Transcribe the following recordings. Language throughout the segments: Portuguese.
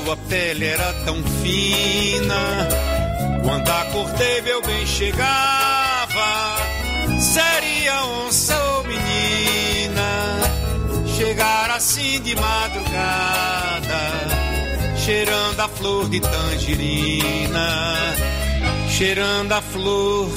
sua pele era tão fina. Quando acordei meu bem chegava, seria onça ou menina. Chegar assim de madrugada, cheirando a flor de tangerina, cheirando a flor.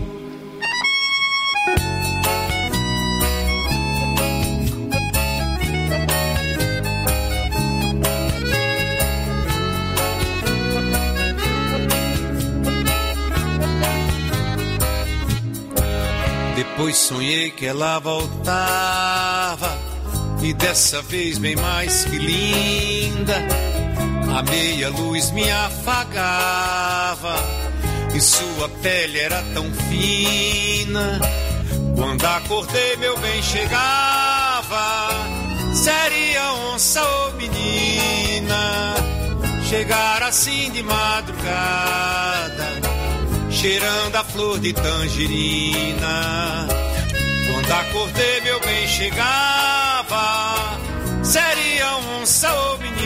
Depois sonhei que ela voltava, e dessa vez bem mais que linda. A meia luz me afagava, e sua pele era tão fina. Quando acordei meu bem chegava, seria onça ou menina. Chegar assim de madrugada, cheirando a flor de tangerina. Quando acordei meu bem chegava, seria onça ou menina.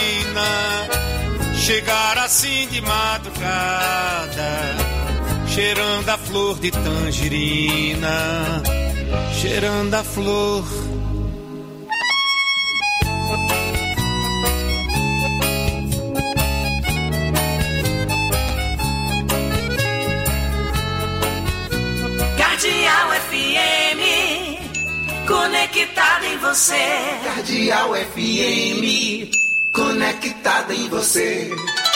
Chegar assim de madrugada, cheirando a flor de tangerina, cheirando a flor. Cardeal FM, conectada em você. Cardeal FM, conectada em você.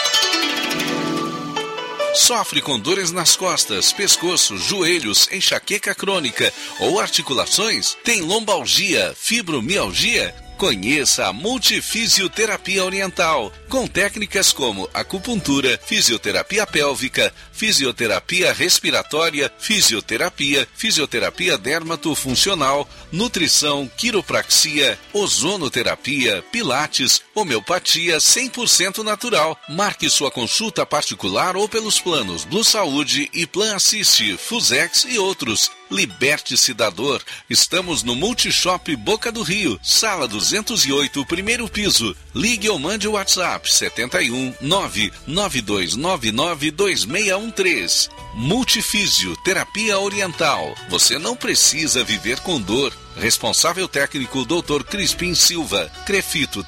Sofre com dores nas costas, pescoço, joelhos, enxaqueca crônica ou articulações? Tem lombalgia, fibromialgia? Conheça a Multifisioterapia Oriental, com técnicas como acupuntura, fisioterapia pélvica, fisioterapia respiratória, fisioterapia dermatofuncional, nutrição, quiropraxia, ozonoterapia, pilates, homeopatia 100% natural. Marque sua consulta particular ou pelos planos Blue Saúde e Plan Assiste, Fusex e outros. Liberte-se da dor. Estamos no Multishop Boca do Rio, sala 208, primeiro piso. Ligue ou mande o WhatsApp 71 99299 2613. Multifísio Terapia Oriental. Você não precisa viver com dor. Responsável técnico Dr. Crispim Silva. Crefito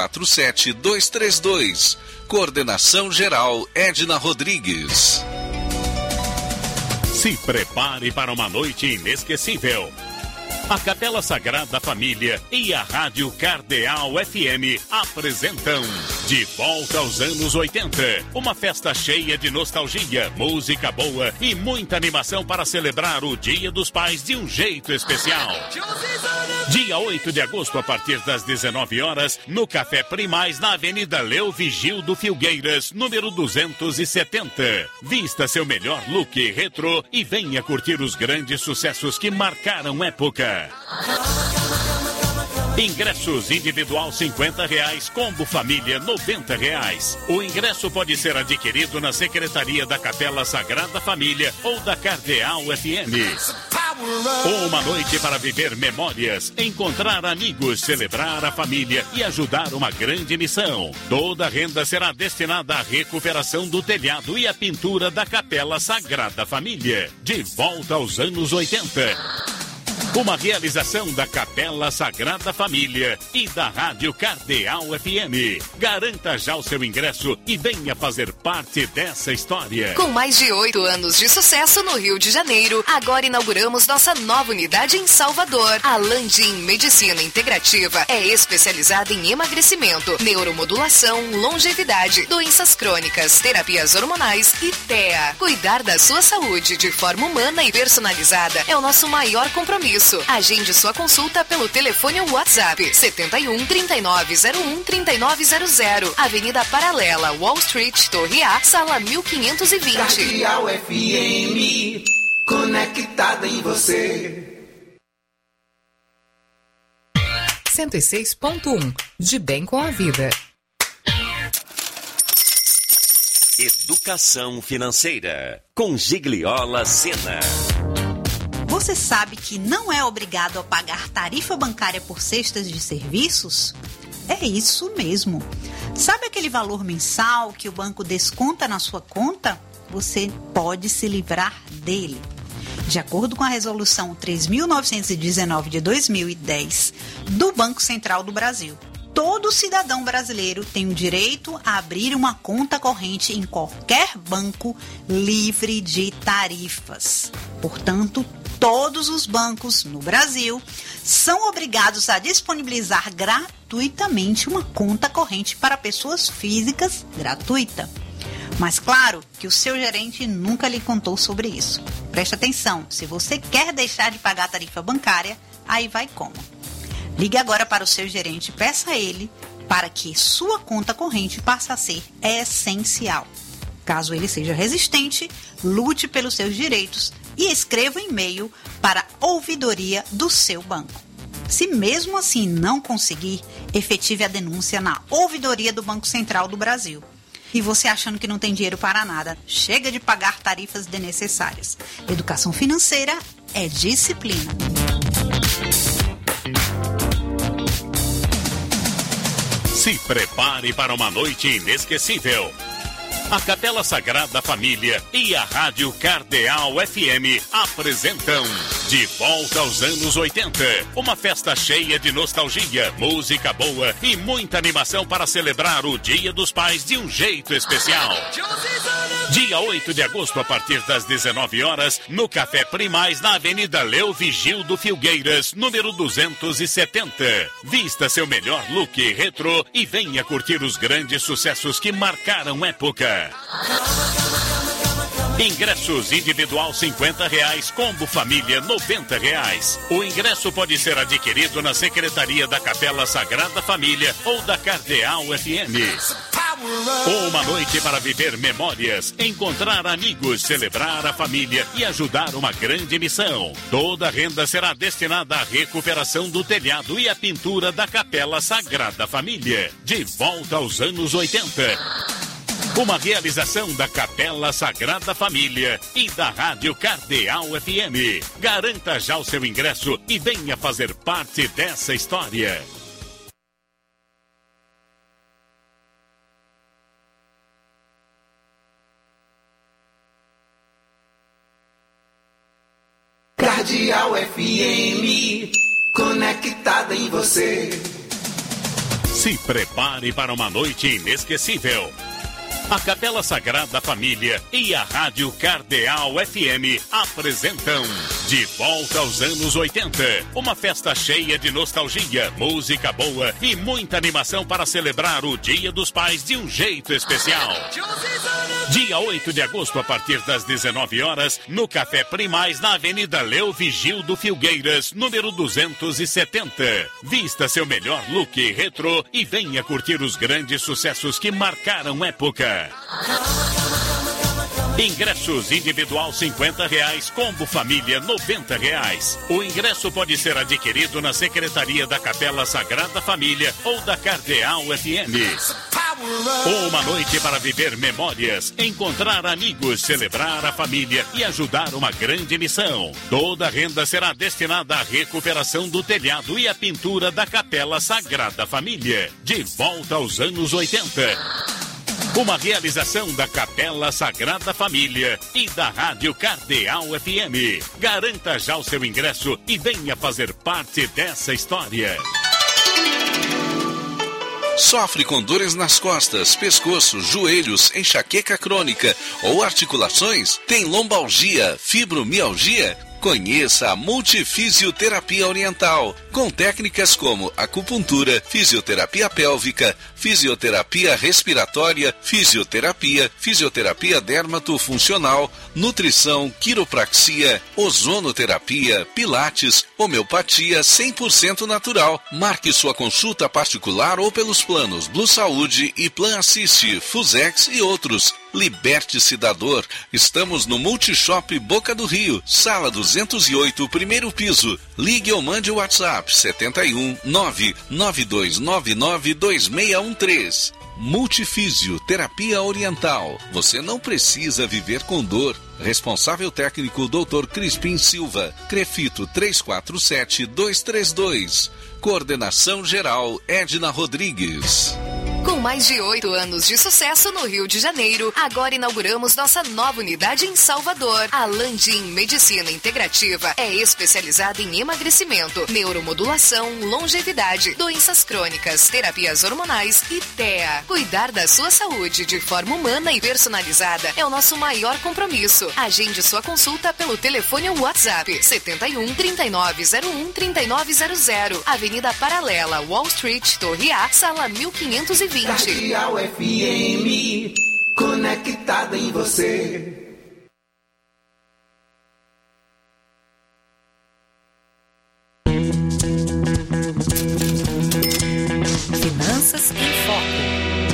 347232. Coordenação geral Edna Rodrigues. Se prepare para uma noite inesquecível. A Capela Sagrada Família e a Rádio Cardeal FM apresentam De Volta aos Anos 80. Uma festa cheia de nostalgia, música boa e muita animação para celebrar o Dia dos Pais de um jeito especial. Dia 8 de agosto, a partir das 19 horas, no Café Primaz, na Avenida Leo Vigildo Filgueiras, número 270. Vista seu melhor look retrô e venha curtir os grandes sucessos que marcaram época. Ingressos individual R$50, combo família R$90. O ingresso pode ser adquirido na Secretaria da Capela Sagrada Família ou da Cardeal FM. Uma noite para viver memórias, encontrar amigos, celebrar a família e ajudar uma grande missão. Toda a renda será destinada à recuperação do telhado e à pintura da Capela Sagrada Família. De volta aos anos 80. Uma realização da Capela Sagrada Família e da Rádio Cardeal FM. Garanta já o seu ingresso e venha fazer parte dessa história. Com mais de 8 anos de sucesso no Rio de Janeiro, agora inauguramos nossa nova unidade em Salvador. A Landim Medicina Integrativa é especializada em emagrecimento, neuromodulação, longevidade, doenças crônicas, terapias hormonais e TEA. Cuidar da sua saúde de forma humana e personalizada é o nosso maior compromisso. Agende sua consulta pelo telefone ou WhatsApp 71 3901 3900, Avenida Paralela, Wall Street, Torre A, sala 1520. Cardeal FM, conectada em você. 106.1, de bem com a vida. Educação financeira, com Gigliola Sena. Você sabe que não é obrigado a pagar tarifa bancária por cestas de serviços? É isso mesmo. Sabe aquele valor mensal que o banco desconta na sua conta? Você pode se livrar dele. De acordo com a Resolução 3.919 de 2010 do Banco Central do Brasil, todo cidadão brasileiro tem o direito a abrir uma conta corrente em qualquer banco livre de tarifas. Portanto, todos os bancos no Brasil são obrigados a disponibilizar gratuitamente uma conta corrente para pessoas físicas gratuita. Mas claro que o seu gerente nunca lhe contou sobre isso. Preste atenção, se você quer deixar de pagar a tarifa bancária, aí vai como? Ligue agora para o seu gerente e peça a ele para que sua conta corrente passe a ser essencial. Caso ele seja resistente, lute pelos seus direitos e escreva um e-mail para a ouvidoria do seu banco. Se mesmo assim não conseguir, efetive a denúncia na ouvidoria do Banco Central do Brasil. E você achando que não tem dinheiro para nada, chega de pagar tarifas desnecessárias. Educação financeira é disciplina. Se prepare para uma noite inesquecível. A Capela Sagrada Família e a Rádio Cardeal FM apresentam De Volta aos Anos 80. Uma festa cheia de nostalgia, música boa e muita animação para celebrar o Dia dos Pais de um jeito especial. Dia 8 de agosto, a partir das 19 horas, no Café Primaz, na Avenida Leo Vigildo Filgueiras, número 270. Vista seu melhor look retrô e venha curtir os grandes sucessos que marcaram época. Ingressos individual R$50, combo família R$90. O ingresso pode ser adquirido na Secretaria da Capela Sagrada Família ou da Cardeal FM. Uma noite para viver memórias, encontrar amigos, celebrar a família e ajudar uma grande missão. Toda a renda será destinada à recuperação do telhado e à pintura da Capela Sagrada Família. De volta aos anos 80. Uma realização da Capela Sagrada Família e da Rádio Cardeal FM. Garanta já o seu ingresso e venha fazer parte dessa história. Cardeal FM, conectada em você. Se prepare para uma noite inesquecível. A Capela Sagrada Família e a Rádio Cardeal FM apresentam De Volta aos Anos 80. Uma festa cheia de nostalgia, música boa e muita animação para celebrar o Dia dos Pais de um jeito especial. Dia 8 de agosto, a partir das 19 horas, no Café Primaz, na Avenida Leo Vigildo Filgueiras, número 270. Vista seu melhor look retrô e venha curtir os grandes sucessos que marcaram época. Ingressos individual R$50, combo família R$90. O ingresso pode ser adquirido na Secretaria da Capela Sagrada Família ou da Cardeal FM. Uma noite para viver memórias, encontrar amigos, celebrar a família e ajudar uma grande missão. Toda a renda será destinada à recuperação do telhado e à pintura da Capela Sagrada Família. De volta aos anos 80. Uma realização da Capela Sagrada Família e da Rádio Cardeal FM. Garanta já o seu ingresso e venha fazer parte dessa história. Sofre com dores nas costas, pescoço, joelhos, enxaqueca crônica ou articulações? Tem lombalgia, fibromialgia? Conheça a Multifisioterapia Oriental, com técnicas como acupuntura, fisioterapia pélvica, fisioterapia respiratória, fisioterapia dermatofuncional, nutrição, quiropraxia, ozonoterapia, pilates, homeopatia 100% natural. Marque sua consulta particular ou pelos planos Blue Saúde e Plan Assist, Fusex e outros. Liberte-se da dor. Estamos no Multishop Boca do Rio, sala 208, primeiro piso. Ligue ou mande o WhatsApp 71 992992613. Multifisioterapia Oriental. Você não precisa viver com dor. Responsável técnico Dr. Crispim Silva. Crefito 347232. Coordenação geral Edna Rodrigues. Com mais de 8 anos de sucesso no Rio de Janeiro, agora inauguramos nossa nova unidade em Salvador. A Landim Medicina Integrativa é especializada em emagrecimento, neuromodulação, longevidade, doenças crônicas, terapias hormonais e TEA. Cuidar da sua saúde de forma humana e personalizada é o nosso maior compromisso. Agende sua consulta pelo telefone ou WhatsApp 71 3901 3900, Avenida Paralela, Wall Street, Torre A, Sala 1520. Cardeal FM, conectada em você. Finanças em Foco.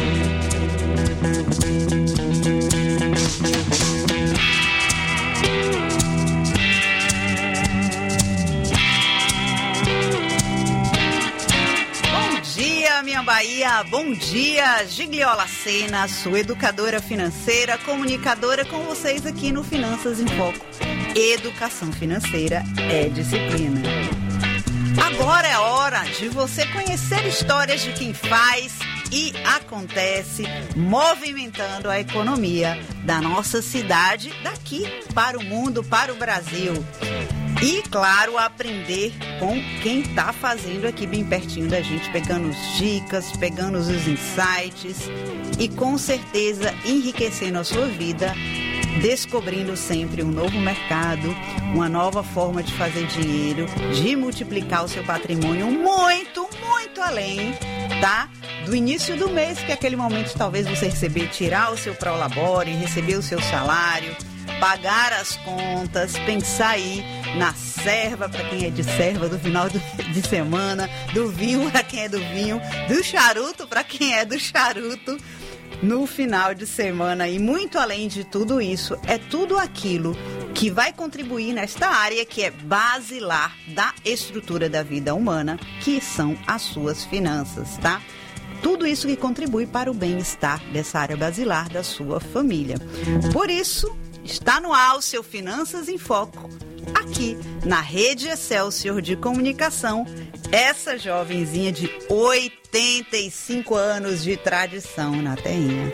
Minha Bahia, bom dia, Gigliola Sena, sua educadora financeira, comunicadora com vocês aqui no Finanças em Foco. Educação financeira é disciplina. Agora é hora de você conhecer histórias de quem faz e acontece, movimentando a economia da nossa cidade, daqui para o mundo, para o Brasil. E, claro, aprender com quem está fazendo aqui bem pertinho da gente, pegando as dicas, pegando os insights e, com certeza, enriquecendo a sua vida, descobrindo sempre um novo mercado, uma nova forma de fazer dinheiro, de multiplicar o seu patrimônio muito, muito além, tá? Do início do mês, que é aquele momento talvez você receber, tirar o seu prolabore, receber o seu salário, pagar as contas, pensar aí na serva para quem é de serva, do final de semana, do vinho para quem é do vinho, do charuto para quem é do charuto no final de semana. E muito além de tudo isso, é tudo aquilo que vai contribuir nesta área que é basilar da estrutura da vida humana, que são as suas finanças, tá? Tudo isso que contribui para o bem-estar dessa área basilar da sua família. Por isso, está no ar o seu Finanças em Foco, aqui na Rede Excelsior de Comunicação, essa jovenzinha de 85 anos de tradição na terrinha.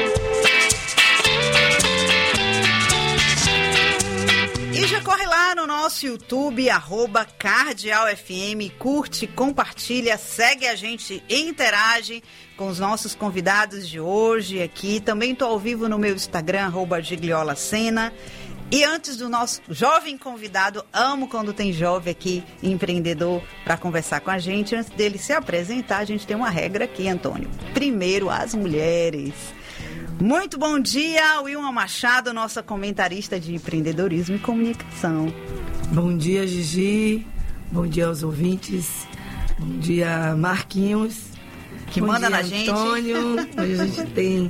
E já corre lá no nosso YouTube, @CardealFM, curte, compartilha, segue a gente e interage com os nossos convidados de hoje aqui. Também estou ao vivo no meu Instagram, @GigliolaSena. E antes do nosso jovem convidado, amo quando tem jovem aqui, empreendedor, para conversar com a gente. Antes dele se apresentar, a gente tem uma regra aqui, Antônio. Primeiro, as mulheres. Muito bom dia, Wilma Machado, nossa comentarista de empreendedorismo e comunicação. Bom dia, Gigi. Bom dia aos ouvintes. Bom dia, Marquinhos. Que bom manda dia, na gente. Antônio. Hoje a gente tem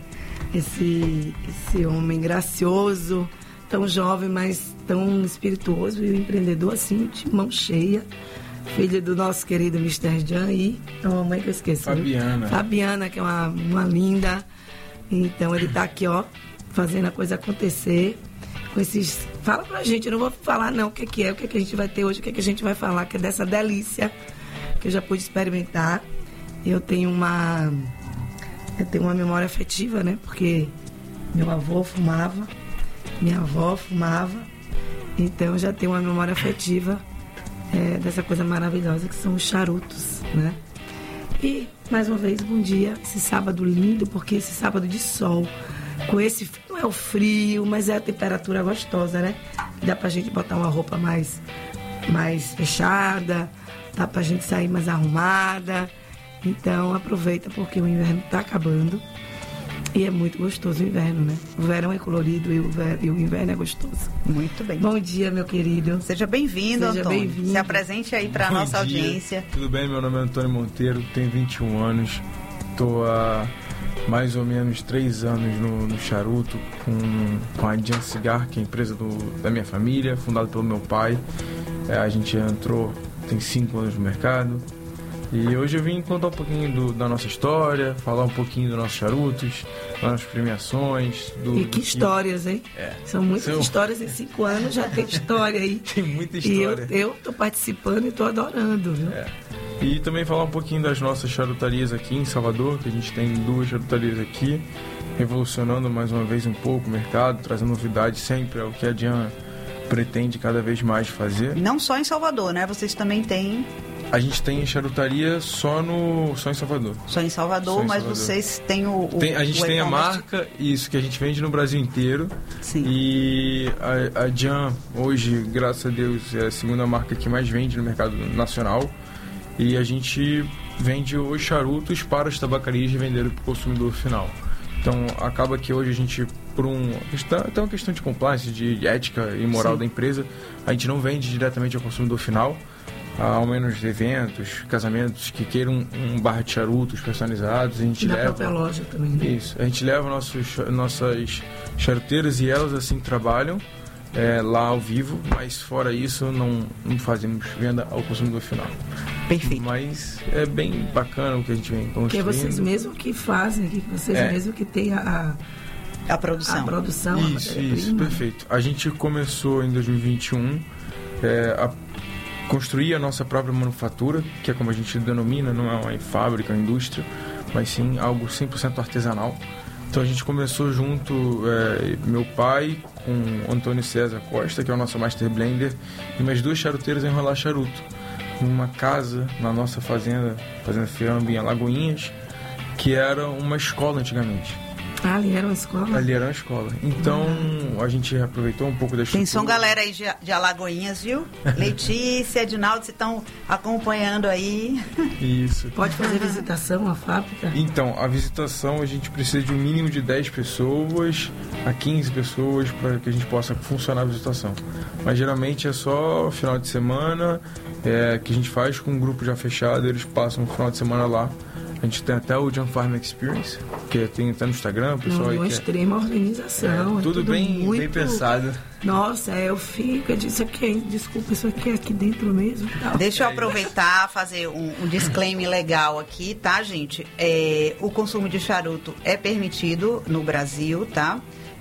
esse homem gracioso, tão jovem, mas tão espirituoso e empreendedor assim, de mão cheia. Filho do nosso querido Mr. Jan e a mamãe que eu esqueci. Fabiana. Fabiana, que é uma linda. Então ele tá aqui, ó, fazendo a coisa acontecer. Com esses... Fala pra gente, eu não vou falar não o que é, o que a gente vai ter hoje, o que a gente vai falar, que é dessa delícia que eu já pude experimentar. Eu tenho uma memória afetiva, né? Porque meu avô fumava, minha avó fumava, então eu já tenho uma memória afetiva dessa coisa maravilhosa que são os charutos, né? E, mais uma vez, bom dia, esse sábado lindo, porque esse sábado de sol, com esse, não é o frio, mas é a temperatura gostosa, né? Dá pra gente botar uma roupa mais fechada, dá pra gente sair mais arrumada. Então, aproveita, porque o inverno tá acabando. E é muito gostoso o inverno, né? O verão é colorido e o inverno é gostoso. Muito bem. Bom dia, meu querido. Seja bem-vindo, Antônio. Seja bem-vindo. Se apresente aí para a nossa audiência. Tudo bem? Meu nome é Antônio Monteiro, tenho 21 anos. Estou há mais ou menos 3 anos no charuto com a Jan Cigar, que é a empresa da minha família, fundada pelo meu pai. A gente entrou, tem 5 anos no mercado. E hoje eu vim contar um pouquinho da nossa história, falar um pouquinho dos nossos charutos, das nossas premiações. E que histórias, hein? São muitas histórias em 5 anos, já tem história aí. Tem muita história. E eu tô participando e tô adorando, viu? E também falar um pouquinho das nossas charutarias aqui em Salvador, que a gente tem 2 charutarias aqui, revolucionando mais uma vez um pouco o mercado, trazendo novidades sempre, é o que a Jan pretende cada vez mais fazer. Não só em Salvador, né? Vocês também têm... A gente tem charutaria só em Salvador. Só em Salvador, mas vocês têm a gente tem a marca, isso, que a gente vende no Brasil inteiro. Sim. E a Jan, hoje, graças a Deus, é a segunda marca que mais vende no mercado nacional. E a gente vende os charutos para as tabacarias de vender para o consumidor final. Então, acaba que hoje a gente, até uma questão de compliance, de ética e moral Sim. da empresa, a gente não vende diretamente ao consumidor final. Ao menos eventos, casamentos que queiram um bar de charutos personalizados, a gente leva... Na própria loja também, né? Isso, a gente leva nossas charuteiras e elas assim trabalham lá ao vivo, mas fora isso não fazemos venda ao consumidor final. Perfeito. Mas é bem bacana o que a gente vem construindo. Que é vocês mesmos que fazem, que vocês mesmos que têm a produção. A produção, isso, perfeito. A gente começou em 2021 a construir a nossa própria manufatura, que é como a gente denomina, não é uma fábrica, uma indústria, mas sim algo 100% artesanal. Então a gente começou junto, meu pai com Antônio César Costa, que é o nosso Master Blender, e mais 2 charuteiros a enrolar charuto. Numa casa na nossa fazenda Fiambi, em Alagoinhas, que era uma escola antigamente. Ali era uma escola? Ali era uma escola. Então, a gente aproveitou um pouco da estrutura. Atenção, galera aí de Alagoinhas, viu? Letícia, Edinaldo, vocês estão acompanhando aí. Isso. Pode fazer visitação à fábrica? Então, a visitação, a gente precisa de um mínimo de 10 pessoas a 15 pessoas para que a gente possa funcionar a visitação. Mas, geralmente, é só final de semana, que a gente faz com um grupo já fechado, eles passam o final de semana lá. A gente tem até o Jan Farm Experience, que tem até no Instagram, o pessoal aí. Uma extrema organização. Tudo bem, bem pensado. Nossa, eu fico, eu disse aqui, desculpa, isso aqui é aqui dentro mesmo. Tá? Deixa eu aproveitar, fazer um disclaimer legal aqui, tá, gente? O consumo de charuto é permitido no Brasil, tá?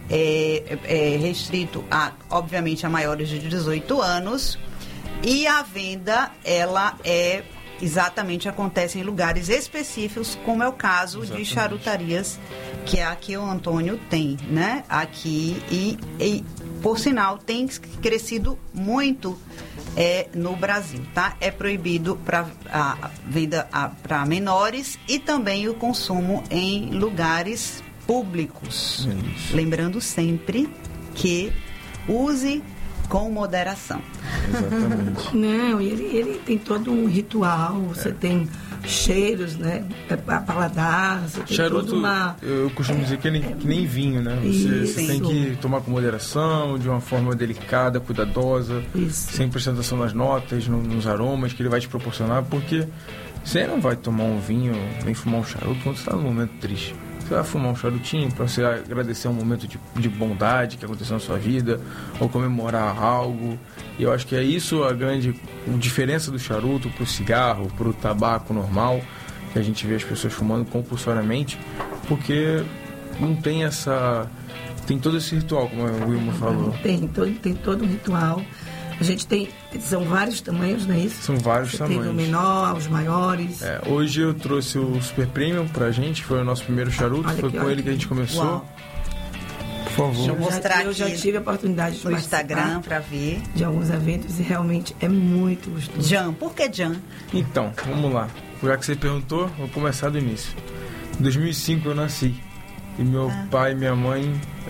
É restrito, obviamente, a maiores de 18 anos. E a venda, ela exatamente acontece em lugares específicos, como é o caso de charutarias, que é aqui o Antônio tem, né? Aqui, e por sinal, tem crescido muito no Brasil, tá? É proibido a venda para menores e também o consumo em lugares públicos. Isso. Lembrando sempre que use com moderação. Exatamente. Não, e ele tem todo um ritual, você tem cheiros, né? A paladar, você tem charuto, toda uma... eu costumo dizer que nem vinho, né? Você tem que tomar com moderação, de uma forma delicada, cuidadosa, sem prestar atenção nas notas, nos aromas que ele vai te proporcionar, porque você não vai tomar um vinho, nem fumar um charuto quando você está num momento triste. Você vai fumar um charutinho para você agradecer um momento de bondade que aconteceu na sua vida, ou comemorar algo. E eu acho que é isso a grande diferença do charuto para o cigarro, para o tabaco normal, que a gente vê as pessoas fumando compulsoriamente, porque não tem tem todo esse ritual, como o Wilma falou. Tem todo um ritual. A gente são vários tamanhos, não é isso? São vários tamanhos. Tem o menor, os maiores. Hoje eu trouxe o Super Premium pra gente, foi o nosso primeiro charuto, foi com ele que a gente começou. Uau. Por favor. Deixa eu mostrar eu já tive a oportunidade de no Instagram para ver de alguns eventos e realmente é muito gostoso. Jan, por que Jan? Então, vamos lá. Já que você perguntou, vou começar do início. Em 2005 eu nasci e meu pai e minha mãe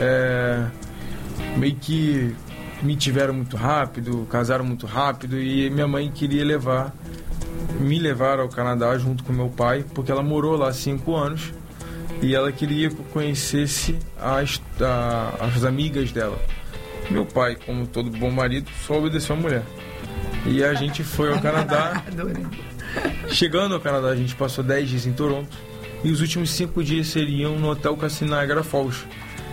meio que me tiveram muito rápido, casaram muito rápido, e minha mãe queria me levar ao Canadá junto com meu pai, porque ela morou lá 5 anos e ela queria que eu conhecesse as amigas dela. Meu pai, como todo bom marido, só obedeceu a mulher. E a gente foi ao Canadá. Chegando ao Canadá, a gente passou 10 dias em Toronto e os últimos 5 dias seriam no Hotel Cassino Niagara Falls,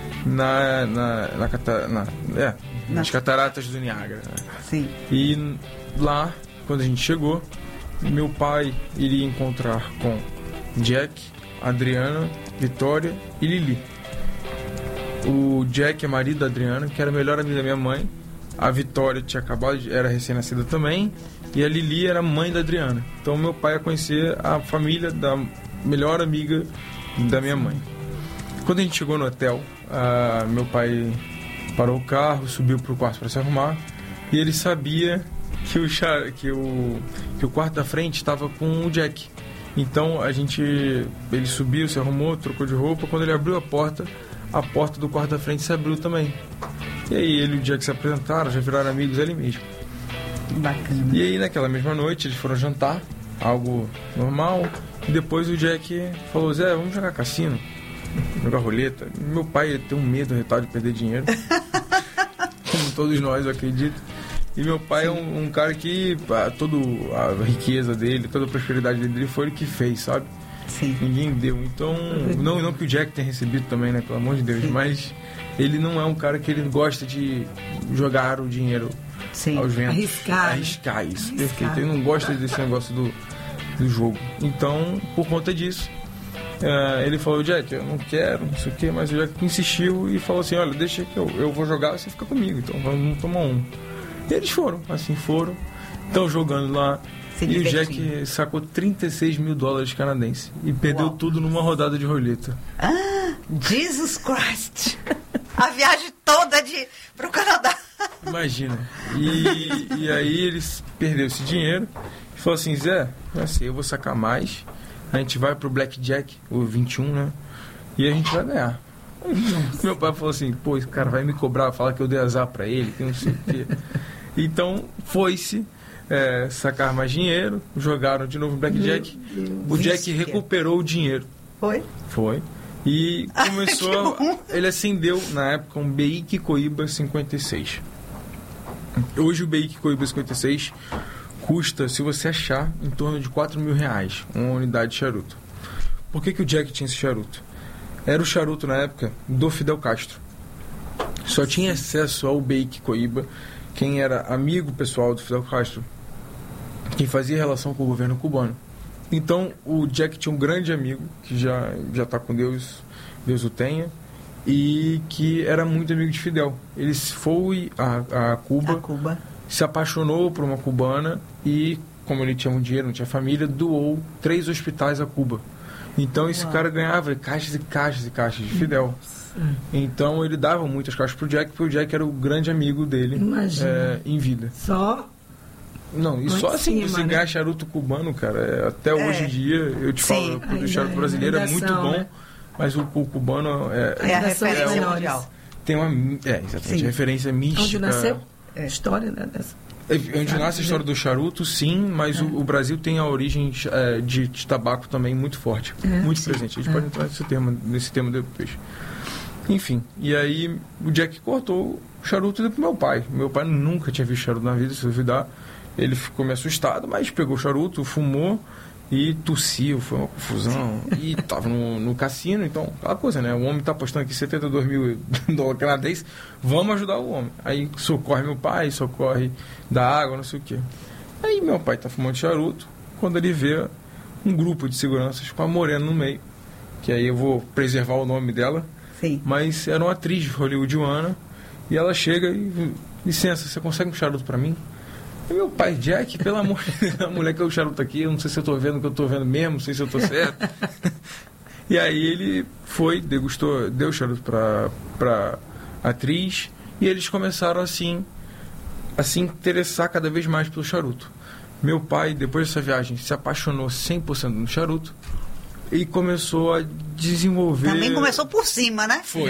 nas cataratas do Niágara. Né? Sim. E lá, quando a gente chegou, meu pai iria encontrar com Jack, Adriana, Vitória e Lili. O Jack é marido da Adriana, que era o melhor amigo da minha mãe, a Vitória tinha acabado, era recém-nascida também, e a Lili era mãe da Adriana. Então meu pai ia conhecer a família da melhor amiga da minha mãe. Quando a gente chegou no hotel, meu pai parou o carro, subiu pro quarto para se arrumar, e ele sabia que o quarto da frente estava com o Jack. Então ele subiu, se arrumou, trocou de roupa. Quando ele abriu a porta do quarto da frente se abriu também. E aí ele e o Jack se apresentaram, já viraram amigos ali mesmo. Bacana. E aí naquela mesma noite eles foram jantar, algo normal. E depois o Jack falou: Zé, vamos jogar cassino, jogar roleta. Meu pai tem um medo retado de perder dinheiro, como todos nós, eu acredito. E meu pai é um cara que toda a riqueza dele, toda a prosperidade dele foi ele que fez, sabe? Sim. Ninguém deu. Então, não que o Jack tenha recebido também, né? Pelo amor de Deus. Mas ele não é um cara que ele gosta de jogar o dinheiro aos ventos. Arriscar isso. Perfeito. Ele não gosta desse negócio do jogo. Então, por conta disso, ele falou: Jack, eu não quero, não sei o que. Mas o Jack insistiu e falou assim: olha, deixa que eu vou jogar, você fica comigo. Então, vamos tomar um. E eles foram, estão jogando lá. E o Jack sacou $36 mil canadenses e perdeu tudo numa rodada de roleta. Jesus Christ! A viagem toda pro Canadá. Imagina. E aí eles perderam esse dinheiro e falou assim: Zé, assim, eu vou sacar mais, a gente vai pro Blackjack, o 21, né? E a gente vai ganhar. Meu pai falou assim: pô, esse cara vai me cobrar, falar que eu dei azar pra ele, que não sei o quê. Então foi-se sacar mais dinheiro, jogaram de novo Blackjack. O Jack recuperou o dinheiro. Foi. E começou. Ele acendeu na época um Bic Coiba 56. Hoje o Bic Coiba 56 custa, se você achar, em torno de R$4 mil, uma unidade de charuto. Por que o Jack tinha esse charuto? Era o charuto na época do Fidel Castro. Só tinha acesso ao Bic Coiba quem era amigo pessoal do Fidel Castro, quem fazia relação com o governo cubano. Então o Jack tinha um grande amigo que já está com Deus, Deus o tenha, e que era muito amigo de Fidel. Ele foi a Cuba, se apaixonou por uma cubana e, como ele tinha muito dinheiro, não tinha família, doou 3 hospitais a Cuba. Então esse cara ganhava caixas e caixas e caixas de Fidel. Então ele dava muitas caixas pro Jack, porque o Jack era o grande amigo dele em vida. Não, e só assim, você ganhar charuto cubano, cara, até hoje em dia, eu te falo, o charuto brasileiro é muito bom, né? Mas o cubano é a referência mundial. Tem uma, exatamente, referência mística. Onde nasceu a história, né, dessa... Onde nasce a história do charuto, sim, mas o Brasil tem a origem de tabaco também muito forte, muito presente. A gente pode entrar nesse tema depois. Enfim, e aí o Jack cortou o charuto e deu pro meu pai. Meu pai nunca tinha visto charuto na vida, se duvidar. Ele ficou meio assustado, mas pegou o charuto, fumou e tossiu, foi uma confusão. E tava no cassino, então, aquela coisa, né? O homem tá apostando aqui $72 mil canadenses, vamos ajudar o homem. Aí socorre meu pai, socorre da água, não sei o quê. Aí meu pai tá fumando charuto, quando ele vê um grupo de seguranças com a morena no meio, que aí eu vou preservar o nome dela, mas era uma atriz hollywoodiana, e ela chega e: licença, você consegue um charuto pra mim? E meu pai: Jack, pelo amor de Deus, a mulher que é o charuto aqui, eu não sei se eu tô vendo o que eu tô vendo mesmo, não sei se eu tô certo. E aí ele foi, degustou, deu o charuto pra atriz, e eles começaram assim a se interessar cada vez mais pelo charuto. Meu pai, depois dessa viagem, se apaixonou 100% no charuto e começou a desenvolver... Também começou por cima, né? Foi.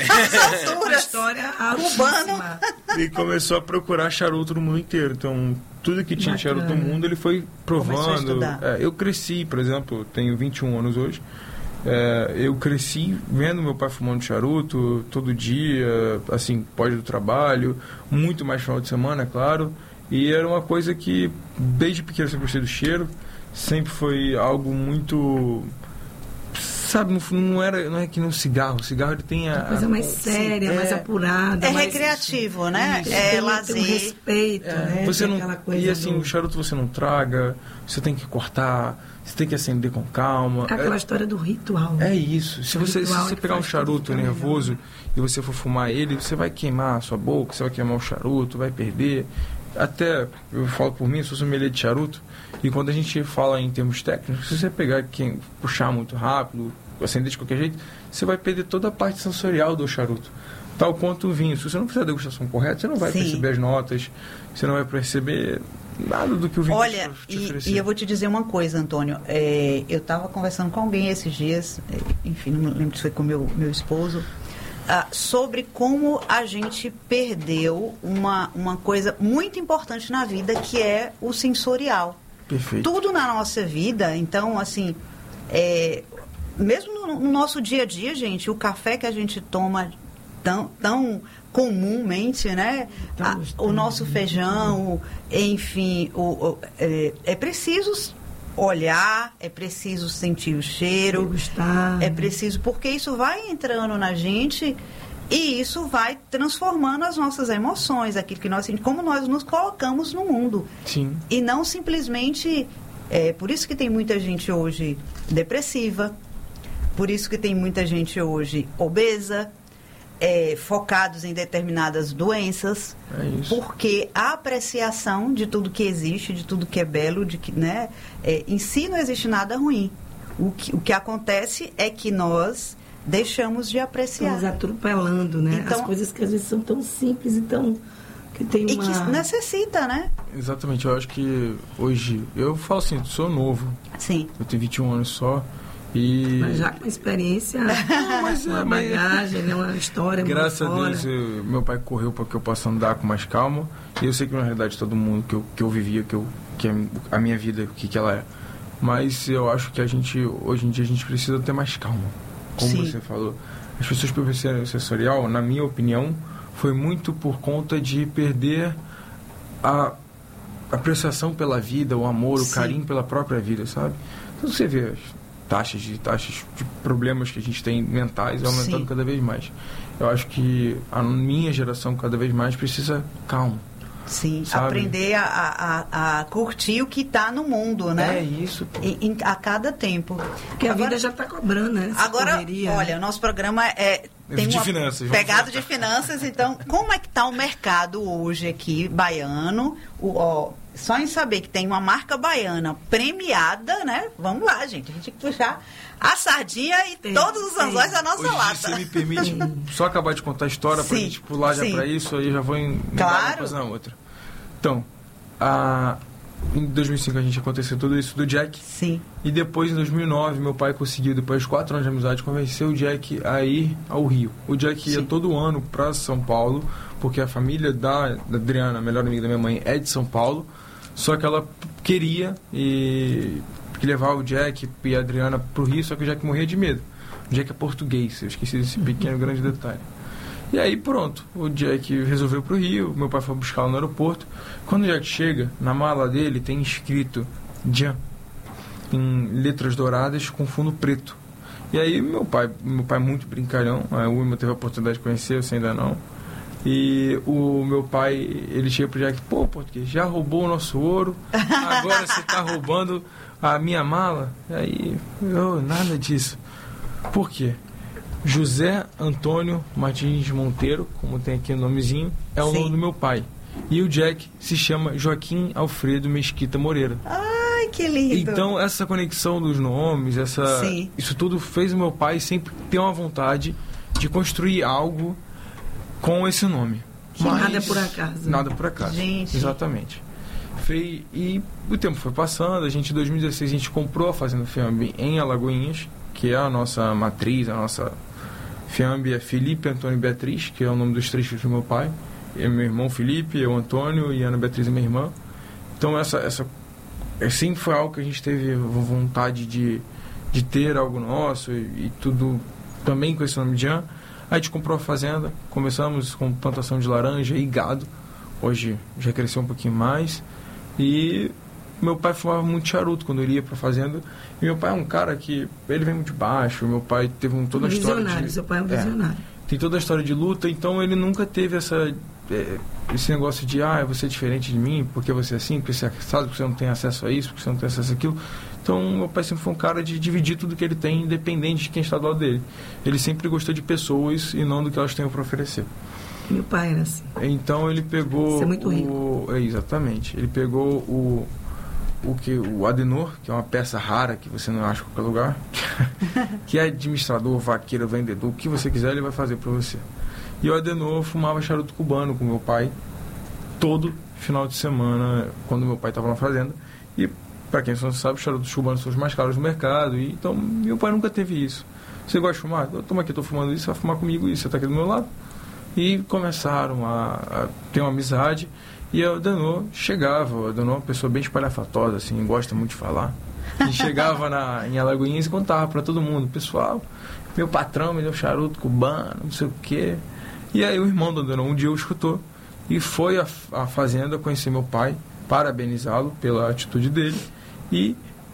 História cubano. E começou a procurar charuto no mundo inteiro. Então, tudo que tinha charuto no mundo, ele foi provando. Eu cresci, por exemplo, tenho 21 anos hoje. Eu cresci vendo meu pai fumando charuto todo dia, assim, pós do trabalho, muito mais final de semana, é claro. E era uma coisa que, desde pequeno, eu sempre gostei do cheiro. Sempre foi algo muito sabe, não é que nem um cigarro. O cigarro ele tem a coisa mais séria, mais apurada. É mais recreativo, né? Isso. É Tem lazer. um respeito, né? Você tem não, aquela coisa e assim, do... o charuto você não traga, você tem que cortar, você tem que acender com calma. Aquela história do ritual. É isso. Se você pegar um charuto nervoso e você for fumar ele, você vai queimar a sua boca, você vai queimar o charuto, vai perder. Até, eu falo por mim, sou sommelier de charuto, e quando a gente fala em termos técnicos, se você pegar puxar muito rápido, acender de qualquer jeito, você vai perder toda a parte sensorial do charuto. Tal quanto o vinho. Se você não fizer a degustação correta, você não vai perceber as notas, você não vai perceber nada do que o vinho te oferecer. E eu vou te dizer uma coisa, Antônio. Eu estava conversando com alguém esses dias, enfim, não lembro se foi com meu esposo, sobre como a gente perdeu uma coisa muito importante na vida, que é o sensorial. Perfeito. Tudo na nossa vida, então, assim, mesmo no nosso dia a dia, gente, o café que a gente toma tão comumente, né? O nosso feijão, enfim, é preciso olhar, é preciso sentir o cheiro, degustar, é preciso, porque isso vai entrando na gente e isso vai transformando as nossas emoções, aquilo que nós sentimos, como nós nos colocamos no mundo. Sim. E não simplesmente, por isso que tem muita gente hoje depressiva, por isso que tem muita gente hoje obesa, focados em determinadas doenças, porque a apreciação de tudo que existe, de tudo que é belo, em si não existe nada ruim. O que acontece é que nós deixamos de apreciar. Estamos atropelando, né? Então, as coisas que às vezes são tão simples e tão... que necessita, né? Exatamente, eu acho que hoje, eu falo assim, sou novo. Sim. Eu tenho 21 anos só. Mas já com experiência, uma bagagem, né, uma história. Graças a Deus, meu pai correu para que eu possa andar com mais calma. E eu sei que na realidade todo mundo que eu vivia, que a minha vida, o que ela é. Mas eu acho que hoje em dia a gente precisa ter mais calma. Como você falou, as pessoas perderam o sensorial, na minha opinião, foi muito por conta de perder a apreciação pela vida, o amor, o carinho pela própria vida, sabe? Então você vê taxas de problemas que a gente tem mentais aumentando cada vez mais. Eu acho que a minha geração cada vez mais precisa calma. Sim, sabe? Aprender a curtir o que está no mundo, né? É isso. A cada tempo. Porque a vida já está cobrando, né? Agora, olha, o nosso programa tem de finanças, pegado de finanças, então, como é que está o mercado hoje aqui, baiano? Só em saber que tem uma marca baiana premiada, né? Vamos lá, gente. A gente tem que puxar a sardinha e todos os anzóis da nossa lata. Se você me permite só acabar de contar a história pra gente pular já pra isso, aí já vou uma coisa na outra. Então, em 2005 a gente aconteceu tudo isso do Jack. Sim. E depois, em 2009, meu pai conseguiu, depois de 4 anos de amizade, convencer o Jack a ir ao Rio. O Jack ia todo ano pra São Paulo, porque a família da Adriana, a melhor amiga da minha mãe, é de São Paulo. Só que ela queria levar o Jack e a Adriana pro Rio, só que o Jack morria de medo. O Jack é português, eu esqueci desse pequeno grande detalhe. E aí pronto, o Jack resolveu pro Rio, meu pai foi buscá-lo no aeroporto. Quando o Jack chega, na mala dele tem escrito Jan, em letras douradas com fundo preto. E aí meu pai muito brincalhão, o Wilma teve a oportunidade de conhecer, você ainda não. E o meu pai, ele chega pro Jack, português, já roubou o nosso ouro, agora você tá roubando a minha mala? E aí, nada disso. Por quê? José Antônio Martins Monteiro, como tem aqui o nomezinho, é o nome do meu pai. E o Jack se chama Joaquim Alfredo Mesquita Moreira. Ai, que lindo! Então, essa conexão dos nomes, isso tudo fez o meu pai sempre ter uma vontade de construir algo com esse nome. Mas nada por acaso. Nada por acaso. Gente. Exatamente. E o tempo foi passando, em 2016 a gente comprou a Fazenda Fiambi em Alagoinhas, que é a nossa matriz, a nossa Fiambi é Felipe, Antônio e Beatriz, que é o nome dos 3 filhos do meu pai. Meu irmão Felipe, eu Antônio e Ana Beatriz é minha irmã. Então essa sempre foi algo que a gente teve vontade de ter algo nosso e tudo também com esse nome de Jan. A gente comprou a fazenda, começamos com plantação de laranja e gado. Hoje já cresceu um pouquinho mais. E meu pai fumava muito charuto quando ele ia pra fazenda. E meu pai é um cara que, ele vem muito de baixo, meu pai teve toda a história de... Seu pai é um visionário. Tem toda a história de luta, então ele nunca teve esse negócio de, você é diferente de mim, porque você é assim, porque você é assado, porque você não tem acesso a isso, porque você não tem acesso àquilo. Então, meu pai sempre foi um cara de dividir tudo que ele tem, independente de quem está do lado dele. Ele sempre gostou de pessoas e não do que elas têm para oferecer. Meu pai era assim. Então, ele pegou... Você é muito rico. Exatamente. Ele pegou o Adenor, que é uma peça rara que você não acha em qualquer lugar, que é administrador, vaqueiro, vendedor, o que você quiser, ele vai fazer para você. E o Adenor fumava charuto cubano com meu pai todo final de semana, quando meu pai estava na fazenda. E, para quem não sabe, os charutos cubanos são os mais caros do mercado. E, então, meu pai nunca teve isso. Você gosta de fumar? Toma aqui, eu estou fumando isso, você vai fumar comigo isso, você está aqui do meu lado. E começaram a ter uma amizade. E o Adenor chegava, o Adenor é uma pessoa bem espalhafatosa, assim, gosta muito de falar. E chegava em Alagoinhas e contava para todo mundo: pessoal, meu patrão me deu charuto cubano, não sei o quê. E aí o irmão do Adenor um dia o escutou e foi à fazenda conhecer meu pai, parabenizá-lo pela atitude dele e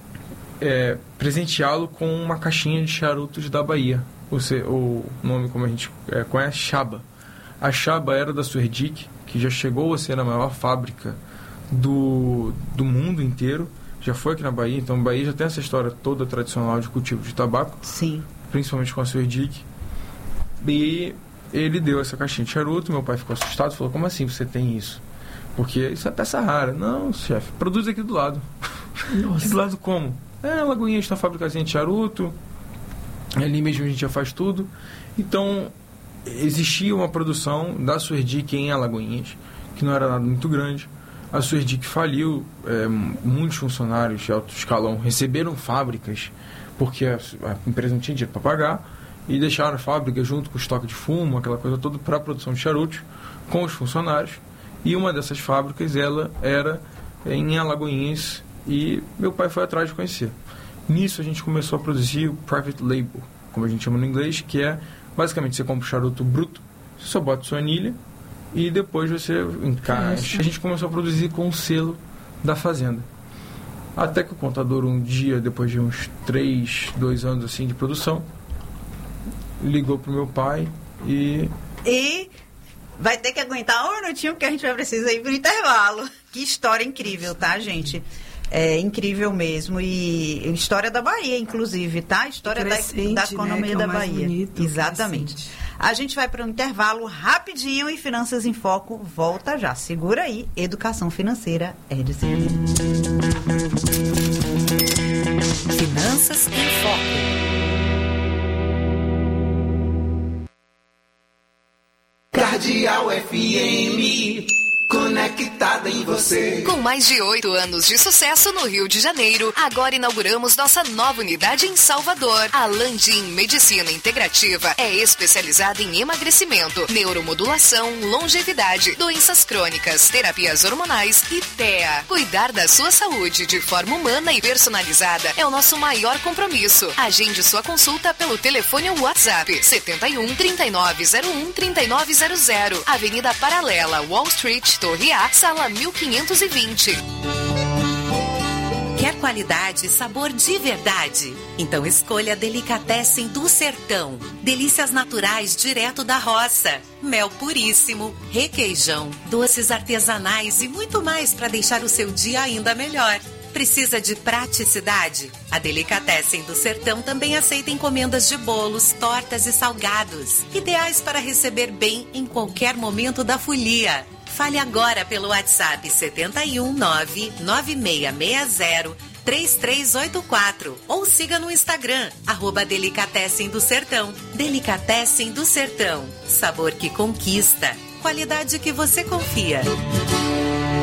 presenteá-lo com uma caixinha de charutos da Bahia. O nome, como a gente conhece, Chaba. A Chaba era da Suerdic, que já chegou a ser a maior fábrica do mundo inteiro. Já foi aqui na Bahia, então a Bahia já tem essa história toda tradicional de cultivo de tabaco. Sim. Principalmente com a Suerdic. E ele deu essa caixinha de charuto, meu pai ficou assustado, falou: como assim você tem isso? Porque isso é peça rara. Não, chefe, produz aqui do lado. Nossa. Aqui do lado como? Alagoinhas tem uma fabricazinha de charuto, ali mesmo a gente já faz tudo. Então, existia uma produção da Suerdic em Alagoinhas, que não era nada muito grande. A Suerdic faliu, muitos funcionários de alto escalão receberam fábricas, porque a empresa não tinha dinheiro para pagar, e deixaram a fábrica junto com o estoque de fumo, aquela coisa toda, para a produção de charutos, com os funcionários. E uma dessas fábricas, ela era em Alagoinhas, e meu pai foi atrás de conhecer. Nisso a gente começou a produzir o private label, como a gente chama no inglês, que é basicamente você compra o charuto bruto, você só bota sua anilha e depois você encaixa. A gente começou a produzir com o selo da fazenda. Até que o contador um dia, depois de uns 2 anos assim de produção, ligou pro meu pai e vai ter que aguentar um minutinho, porque a gente vai precisar ir pro intervalo. Que história incrível, tá, gente? É incrível mesmo. E história da Bahia, inclusive, tá? História da economia, né, da Bahia. Bonito, exatamente. Crescente. A gente vai para um intervalo rapidinho e Finanças em Foco volta já. Segura aí, educação financeira é de ser. Finanças em Foco. Cardeal FM, conectada em você. Com mais de 8 anos de sucesso no Rio de Janeiro, agora inauguramos nossa nova unidade em Salvador. A Landim Medicina Integrativa é especializada em emagrecimento, neuromodulação, longevidade, doenças crônicas, terapias hormonais e TEA. Cuidar da sua saúde de forma humana e personalizada é o nosso maior compromisso. Agende sua consulta pelo telefone ou WhatsApp 71 3901 3900, Avenida Paralela, Wall Street, Torre A, sala 1520. Quer qualidade e sabor de verdade? Então escolha a Delicatessen do Sertão. Delícias naturais direto da roça. Mel puríssimo, requeijão, doces artesanais e muito mais para deixar o seu dia ainda melhor. Precisa de praticidade? A Delicatessen do Sertão também aceita encomendas de bolos, tortas e salgados, ideais para receber bem em qualquer momento da folia. Fale agora pelo WhatsApp 71996603384 ou siga no Instagram, @Delicatessen do Sertão. Delicatessen do Sertão, sabor que conquista, qualidade que você confia.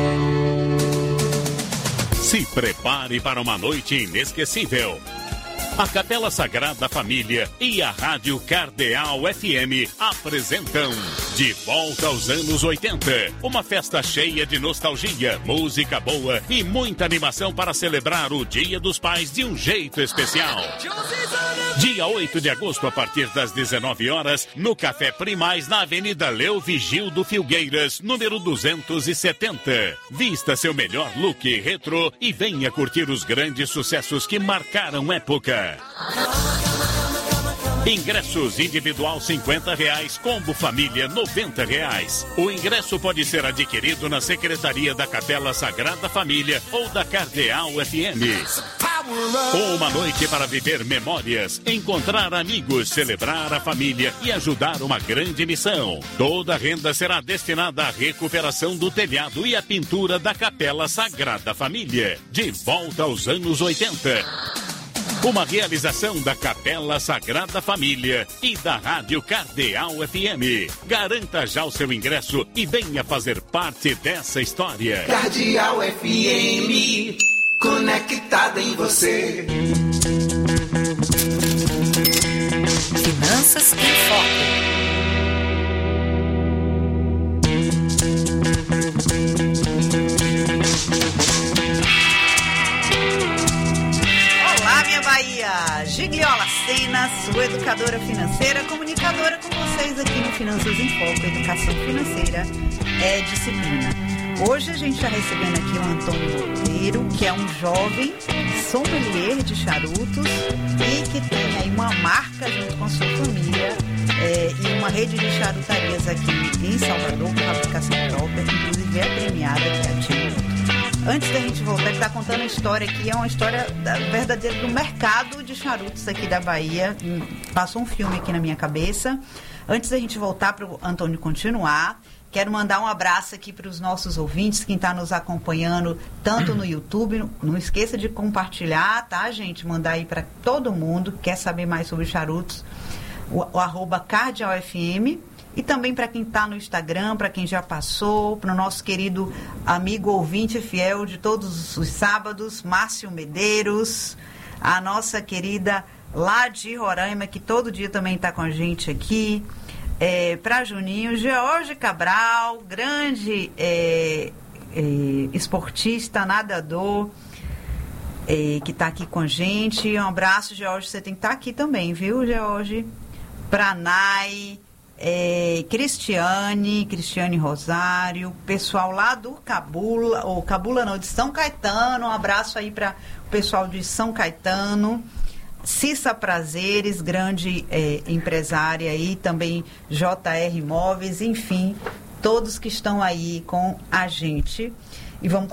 Se prepare para uma noite inesquecível. A Capela Sagrada Família e a Rádio Cardeal FM apresentam De Volta aos Anos 80. Uma festa cheia de nostalgia, música boa e muita animação para celebrar o Dia dos Pais de um jeito especial. Dia 8 de agosto, a partir das 19 horas, no Café Primaz, na Avenida Leo Vigildo Filgueiras, número 270. Vista seu melhor look retrô e venha curtir os grandes sucessos que marcaram época. Ingressos individual R$50, combo família R$90. O ingresso pode ser adquirido na Secretaria da Capela Sagrada Família ou da Cardeal FM. Uma noite para viver memórias, encontrar amigos, celebrar a família e ajudar uma grande missão. Toda a renda será destinada à recuperação do telhado e à pintura da Capela Sagrada Família. De volta aos anos 80. Uma realização da Capela Sagrada Família e da Rádio Cardeal FM. Garanta já o seu ingresso e venha fazer parte dessa história. Cardeal FM, conectada em você. Finanças em Foco. Bahia, Gigliola Sena, sua educadora financeira, comunicadora com vocês aqui no Finanças em Foco. Educação financeira é disciplina. Hoje a gente está recebendo aqui o Antônio Monteiro, que é um jovem sommelier de charutos e que tem aí uma marca junto com a sua família e uma rede de charutarias aqui em Salvador com fabricação própria, inclusive é premiada, que é a Tinta. Antes da gente voltar, ele está contando a história aqui, é uma história verdadeira do mercado de charutos aqui da Bahia. Passou um filme aqui na minha cabeça. Antes da gente voltar para o Antônio continuar, quero mandar um abraço aqui para os nossos ouvintes, quem está nos acompanhando tanto no YouTube. Não esqueça de compartilhar, tá, gente? Mandar aí para todo mundo que quer saber mais sobre charutos. O @CardealFM. E também para quem está no Instagram, para quem já passou, para o nosso querido amigo ouvinte fiel de todos os sábados, Márcio Medeiros, a nossa querida lá de Roraima, que todo dia também está com a gente aqui, para Juninho, George Cabral, grande esportista, nadador, que está aqui com a gente. Um abraço, George, você tem que estar aqui também, viu, George? Para Nai, Cristiane Rosário, pessoal lá do Cabula não, de São Caetano, um abraço aí para o pessoal de São Caetano, Cissa Prazeres, grande empresária aí, também JR Imóveis, enfim, todos que estão aí com a gente. E vamos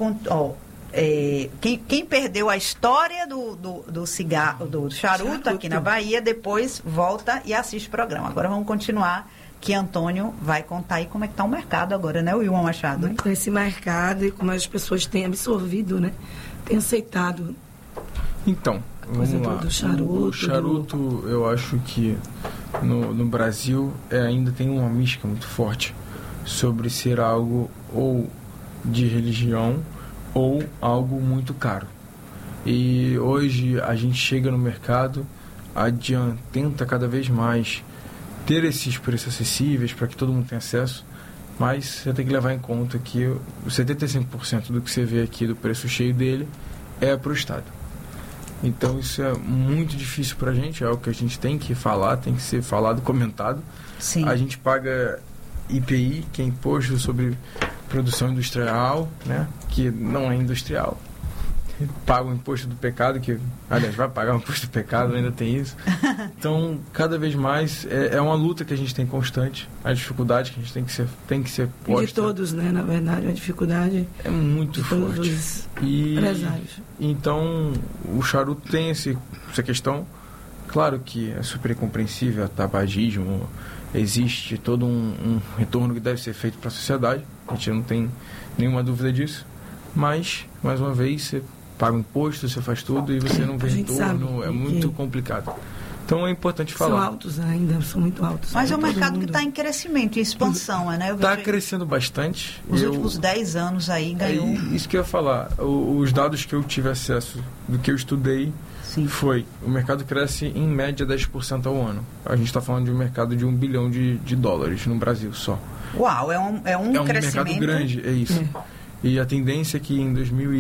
quem perdeu a história do cigarro, do charuto aqui na Bahia, depois volta e assiste o programa. Agora vamos continuar, que Antônio vai contar aí como é que está o mercado agora, né, Wilma Machado? Esse mercado e como as pessoas têm absorvido, né? Têm aceitado. Então, vamos lá. Do charuto, o charuto, eu acho que no Brasil ainda tem uma mística muito forte sobre ser algo ou de religião ou algo muito caro. E hoje a gente chega no mercado, tenta cada vez mais ter esses preços acessíveis para que todo mundo tenha acesso, mas você tem que levar em conta que o 75% do que você vê aqui do preço cheio dele é para o Estado. Então isso é muito difícil para a gente, é algo que a gente tem que falar, tem que ser falado, comentado. Sim. A gente paga IPI, que é Imposto sobre Produção Industrial, né, que não é industrial. Paga o imposto do pecado, que, aliás, vai pagar o imposto do pecado, ainda tem isso. Então, cada vez mais, é uma luta que a gente tem constante, a dificuldade que a gente tem que ser posta. E de todos, né, na verdade, a dificuldade é muito forte. E empresários. Então, o charuto tem essa questão. Claro que é super compreensível, tabagismo, existe todo um retorno que deve ser feito para a sociedade, a gente não tem nenhuma dúvida disso, mas, mais uma vez, você paga o imposto, você faz tudo e você não vê retorno, é muito complicado. Então é importante falar. São altos ainda, são muito altos. Mas é um mercado que está em crescimento, em expansão, né? Está crescendo bastante. Os últimos 10 anos aí ganhou. Isso que eu ia falar, os dados que eu tive acesso, do que eu estudei, Sim. Foi. O mercado cresce em média 10% ao ano. A gente está falando de um mercado de $1 bilhão de dólares no Brasil só. Uau, é um crescimento... mercado grande, é isso. E a tendência é que em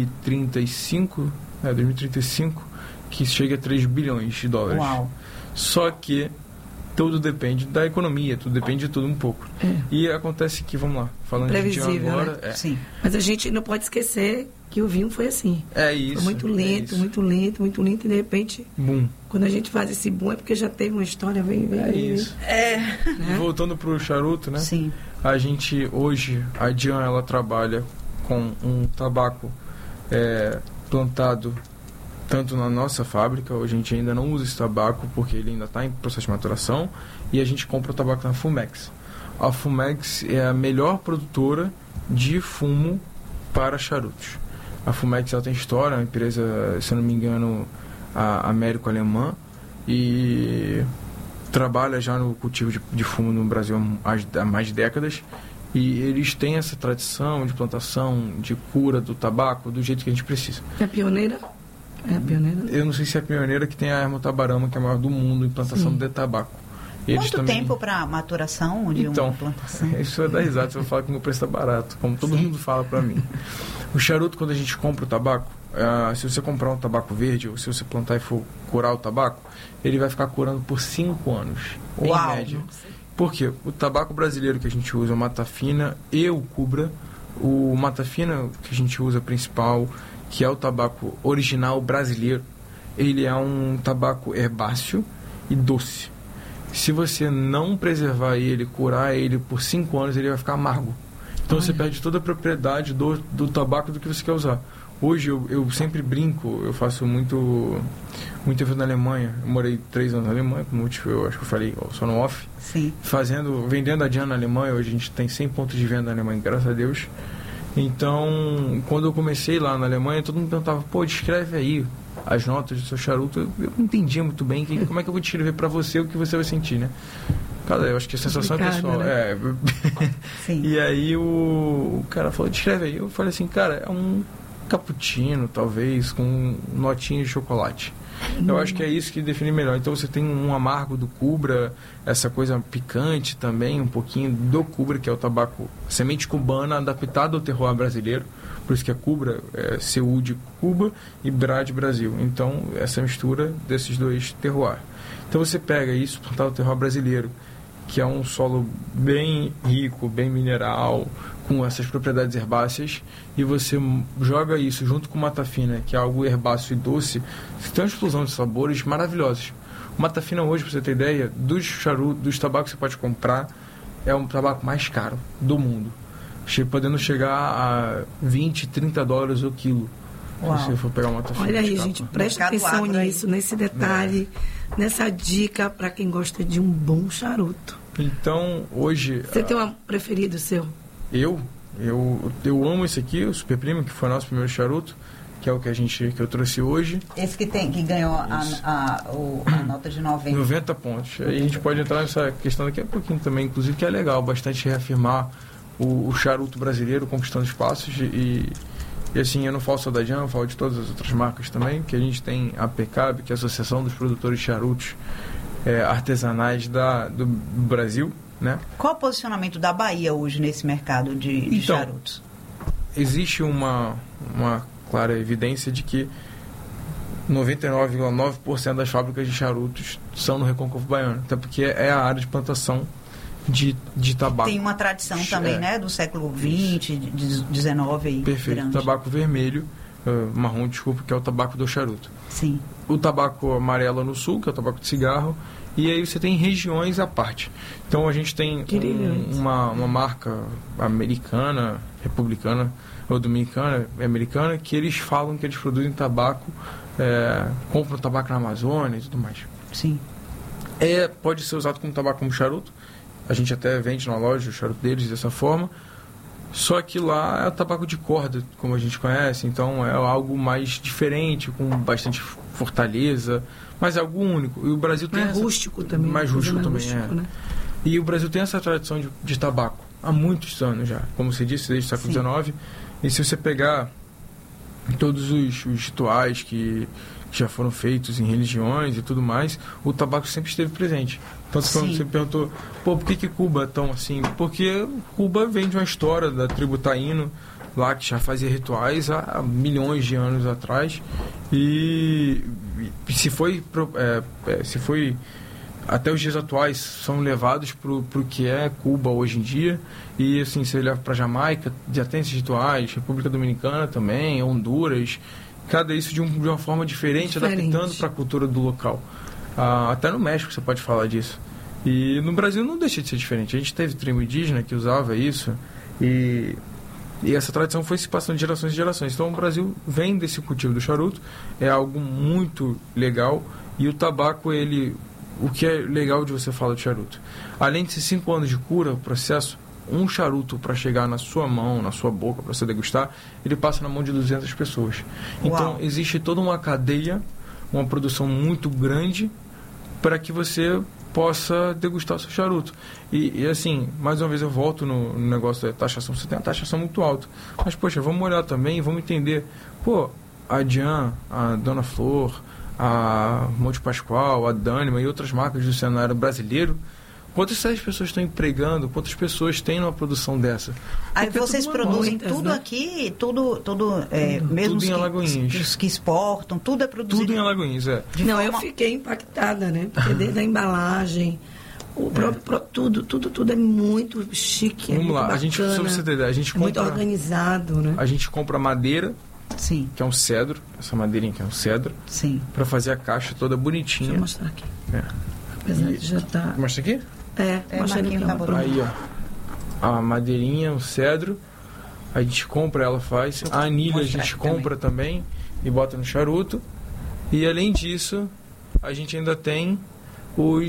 2035, que chegue a 3 bilhões de dólares. Uau. Só que tudo depende da economia, tudo depende de tudo um pouco. E acontece que, vamos lá, falando de agora... Né? Sim. Mas a gente não pode esquecer que o vinho foi assim. É isso. Foi muito lento, muito lento, muito lento, e de repente... Boom. Quando a gente faz esse boom é porque já teve uma história bem... isso. Né? Voltando pro charuto, né? Sim. A gente, hoje, a Dian, ela trabalha com um tabaco plantado tanto na nossa fábrica. Hoje a gente ainda não usa esse tabaco porque ele ainda está em processo de maturação, e a gente compra o tabaco na Fumex. A Fumex é a melhor produtora de fumo para charutos. A Fumex, ela tem história, é uma empresa, se eu não me engano, américo-alemã, e trabalha já no cultivo de fumo no Brasil há mais de décadas. E eles têm essa tradição de plantação, de cura do tabaco do jeito que a gente precisa. É pioneira? É a pioneira? Eu não sei se é a pioneira, que tem a Hermotabarama, que é a maior do mundo em plantação de tabaco. Quanto tempo para maturação de uma plantação? Isso é da risada, você vai falar que o meu preço está barato, como todo mundo fala para mim. O charuto, quando a gente compra o tabaco, se você comprar um tabaco verde, ou se você plantar e for curar o tabaco, ele vai ficar curando por 5 anos, em média. Por quê? O tabaco brasileiro que a gente usa, o Mata Fina e o Cubra. O Mata Fina que a gente usa principal, que é o tabaco original brasileiro, ele é um tabaco herbáceo e doce. Se você não preservar ele, curar ele por 5 anos, ele vai ficar amargo. Então você perde toda a propriedade do tabaco do que você quer usar. Hoje eu sempre brinco, eu faço muito evento na Alemanha. Eu morei 3 anos na Alemanha, como eu acho que eu falei só no off. Sim. Vendendo a Dian na Alemanha. Hoje a gente tem 100 pontos de venda na Alemanha, graças a Deus. Então, quando eu comecei lá na Alemanha, todo mundo perguntava, descreve aí as notas do seu charuto. Eu não entendia muito bem como é que eu vou descrever para você o que você vai sentir, né? Cara, eu acho que a sensação é pessoal. Né? Sim. E aí o cara falou, descreve aí. Eu falei assim, cara, é um cappuccino, talvez, com notinha de chocolate. Eu acho que é isso que define melhor. Então você tem um amargo do Cubra, essa coisa picante também, um pouquinho do Cubra, que é o tabaco semente cubana adaptado ao terroir brasileiro. Por isso que a Cubra é CU de Cuba e Brá de Brasil. Então, essa mistura desses dois terroir. Então você pega isso, plantar o terroir brasileiro, que é um solo bem rico, bem mineral, com essas propriedades herbáceas, e você joga isso junto com Mata Fina, que é algo herbáceo e doce, você tem uma explosão de sabores maravilhosos. O Mata Fina hoje, para você ter ideia, dos tabacos que você pode comprar, é um tabaco mais caro do mundo, podendo chegar a $20, $30 o quilo. Uau. Se você for pegar uma Mata Fina. Olha aí, gente, presta atenção nisso, nesse detalhe, nessa dica para quem gosta de um bom charuto. Então, hoje... Você tem um preferido seu? Eu amo esse aqui, o Super Primo, que foi o nosso primeiro charuto, que é o que eu trouxe hoje. Esse que ganhou a nota de 90. 90 pontos. Aí a gente pode entrar nessa questão daqui a pouquinho também, inclusive, que é legal, bastante reafirmar o charuto brasileiro conquistando espaços. E assim, eu não falo só da Dian, eu falo de todas as outras marcas também, que a gente tem a PECAB, que é a Associação dos Produtores de Charutos Artesanais do Brasil, né? Qual o posicionamento da Bahia hoje nesse mercado de charutos? Existe uma clara evidência de que 99,9% das fábricas de charutos são no Recôncavo Baiano, até porque é a área de plantação de tabaco. Tem uma tradição também, né? Do século XX, XIX aí. Perfeito. Grande. Tabaco vermelho, marrom, desculpa, que é o tabaco do charuto. Sim. O tabaco amarelo no sul, que é o tabaco de cigarro, e aí você tem regiões à parte. Então a gente tem uma marca americana, republicana, ou dominicana, americana, que eles falam que eles produzem tabaco, compram tabaco na Amazônia e tudo mais. Sim. Pode ser usado como tabaco como charuto. A gente até vende na loja o charuto deles dessa forma. Só que lá é o tabaco de corda, como a gente conhece, então é algo mais diferente, com bastante fortaleza, mas é algo único. E o Brasil tem rústico também. Mais rústico também, né? E o Brasil tem essa tradição de tabaco há muitos anos já, como você disse, desde o século XIX. E se você pegar todos os rituais que já foram feitos em religiões e tudo mais, o tabaco sempre esteve presente. Então, quando você perguntou, por que Cuba é tão assim? Porque Cuba vem de uma história da tribo taíno, lá que já fazia rituais há milhões de anos atrás, e se foi até os dias atuais são levados para o que é Cuba hoje em dia. E assim, você leva para Jamaica, já tem esses rituais, República Dominicana também, Honduras, cada isso de uma forma diferente. Adaptando para a cultura do local. Até no México você pode falar disso. E no Brasil não deixa de ser diferente. A gente teve tribo indígena que usava isso, e essa tradição foi se passando de gerações em gerações. Então o Brasil vem desse cultivo do charuto, é algo muito legal. E o tabaco, o que é legal de você falar de charuto, além de ser 5 anos de cura, o processo, um charuto para chegar na sua mão, na sua boca, para você degustar, ele passa na mão de 200 pessoas. Então existe toda uma cadeia, uma produção muito grande para que você possa degustar o seu charuto. E assim, mais uma vez eu volto no negócio da taxação. Você tem uma taxação muito alta, mas poxa, vamos olhar também, vamos entender, a Dian, a Dona Flor, a Monte Pascoal, a Dânima e outras marcas do cenário brasileiro, quantas pessoas estão empregando, quantas pessoas têm numa produção dessa? Aí vocês produzem tudo, né? Aqui, tudo mesmo tudo em Alagoinhas. Os que exportam, tudo é produzido. Tudo em Alagoinhas, eu fiquei impactada, né? Porque desde a embalagem, o próprio tudo é muito chique. Vamos lá, bacana, só pra você ter ideia, a gente compra, muito organizado, né? A gente compra madeira, sim, que é um cedro, essa madeirinha que é um cedro, sim, para fazer a caixa toda bonitinha. Deixa eu mostrar aqui. Apesar de já estar... Mostra aqui? Mostra aqui. Aí, a madeirinha, o cedro, a gente compra, ela faz. A anilha a gente compra também e bota no charuto. E além disso, a gente ainda tem o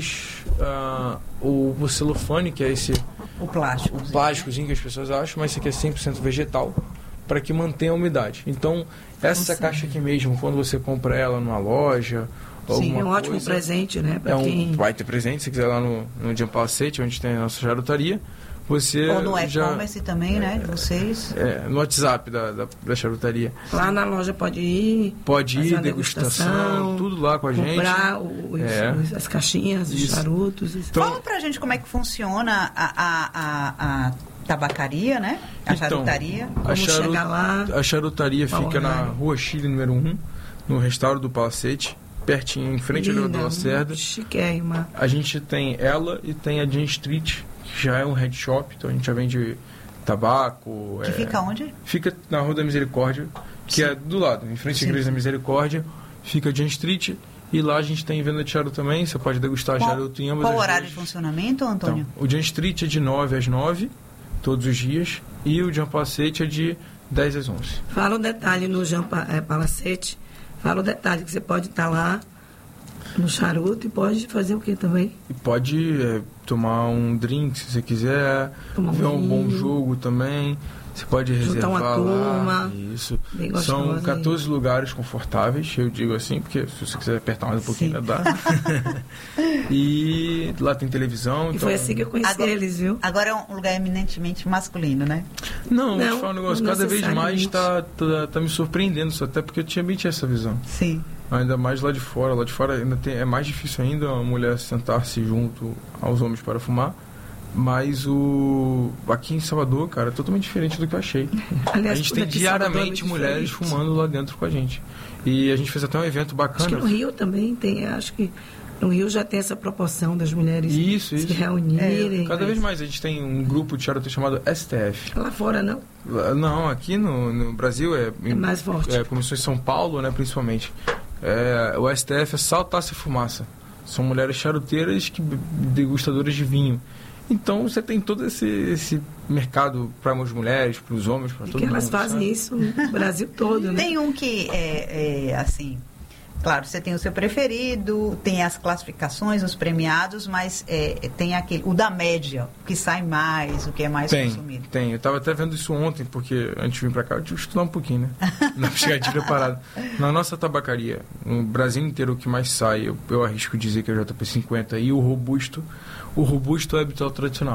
celofane, que é esse... O plástico. O plásticozinho que as pessoas acham, mas isso aqui é 100% vegetal, para que mantenha a umidade. Então, essa caixa aqui mesmo, quando você compra ela numa loja... Sim, é um ótimo presente, né? Vai ter presente, se quiser lá no Jam Palacete, onde tem a nossa charutaria. Você ou no e-commerce também, né? Vocês. No WhatsApp da charutaria. Lá na loja pode ir. Pode ir, degustação, tudo lá com a gente. Comprar as caixinhas, os charutos. Então, fala pra gente como é que funciona a tabacaria, né? A charutaria. Como chegar lá. A charutaria fica na Rua Chile, número 1, no restauro do Palacete, pertinho, em frente ao elevador Lacerda. Chiquérrima. A gente tem ela e tem a Jean Street, que já é um head shop, então a gente já vende tabaco. Que fica onde? Fica na Rua da Misericórdia, que é do lado, em frente à Igreja da Misericórdia, fica a Jean Street, e lá a gente tem venda de charuto também, você pode degustar charuto em ambas as Qual o horário de funcionamento, Antônio? Então, o Jean Street é de 9 às 9, todos os dias, e o Jam Palacete é de 10 às 11. Fala um detalhe no Jam Palacete. Fala o detalhe, que você pode estar lá no charuto e pode fazer o que também? E pode tomar um drink, se você quiser, ver um bom jogo também. Você pode reservar uma turma, lá. Isso. São 14 lugares confortáveis, eu digo assim, porque se você quiser apertar mais um pouquinho, ainda dá. E lá tem televisão. E então... foi assim que eu conheci eles, viu? Agora é um lugar eminentemente masculino, né? Não, vou te falar um negócio, cada vez mais tá me surpreendendo isso, até porque eu também tinha essa visão. Sim. Ainda mais lá de fora ainda é mais difícil ainda a mulher sentar-se junto aos homens para fumar. Mas aqui em Salvador, cara, é totalmente diferente do que eu achei. Aliás, a gente tem diariamente mulheres fumando lá dentro com a gente. E a gente fez até um evento bacana. Acho que no Rio também tem, acho que no Rio já tem essa proporção das mulheres se reunirem. Cada vez mais a gente tem um grupo de charuto chamado STF. Lá fora não? Não, aqui no Brasil é mais forte. Começou em São Paulo, né, principalmente. O STF é Saltaça e Fumaça. São mulheres charuteiras degustadoras de vinho. Então você tem todo esse mercado para as mulheres, para os homens, para todo mundo. Que elas fazem isso no Brasil todo, né? Tem um que assim, claro, você tem o seu preferido, tem as classificações, os premiados, mas tem o da média, o que sai mais, o que é mais consumido. Tem, eu estava até vendo isso ontem, porque antes de vir para cá eu tive que estudar um pouquinho, né? Não chegar de preparado. Na nossa tabacaria, no Brasil inteiro, o que mais sai, eu arrisco dizer que é o JP50 e o robusto. O robusto é habitual tradicional.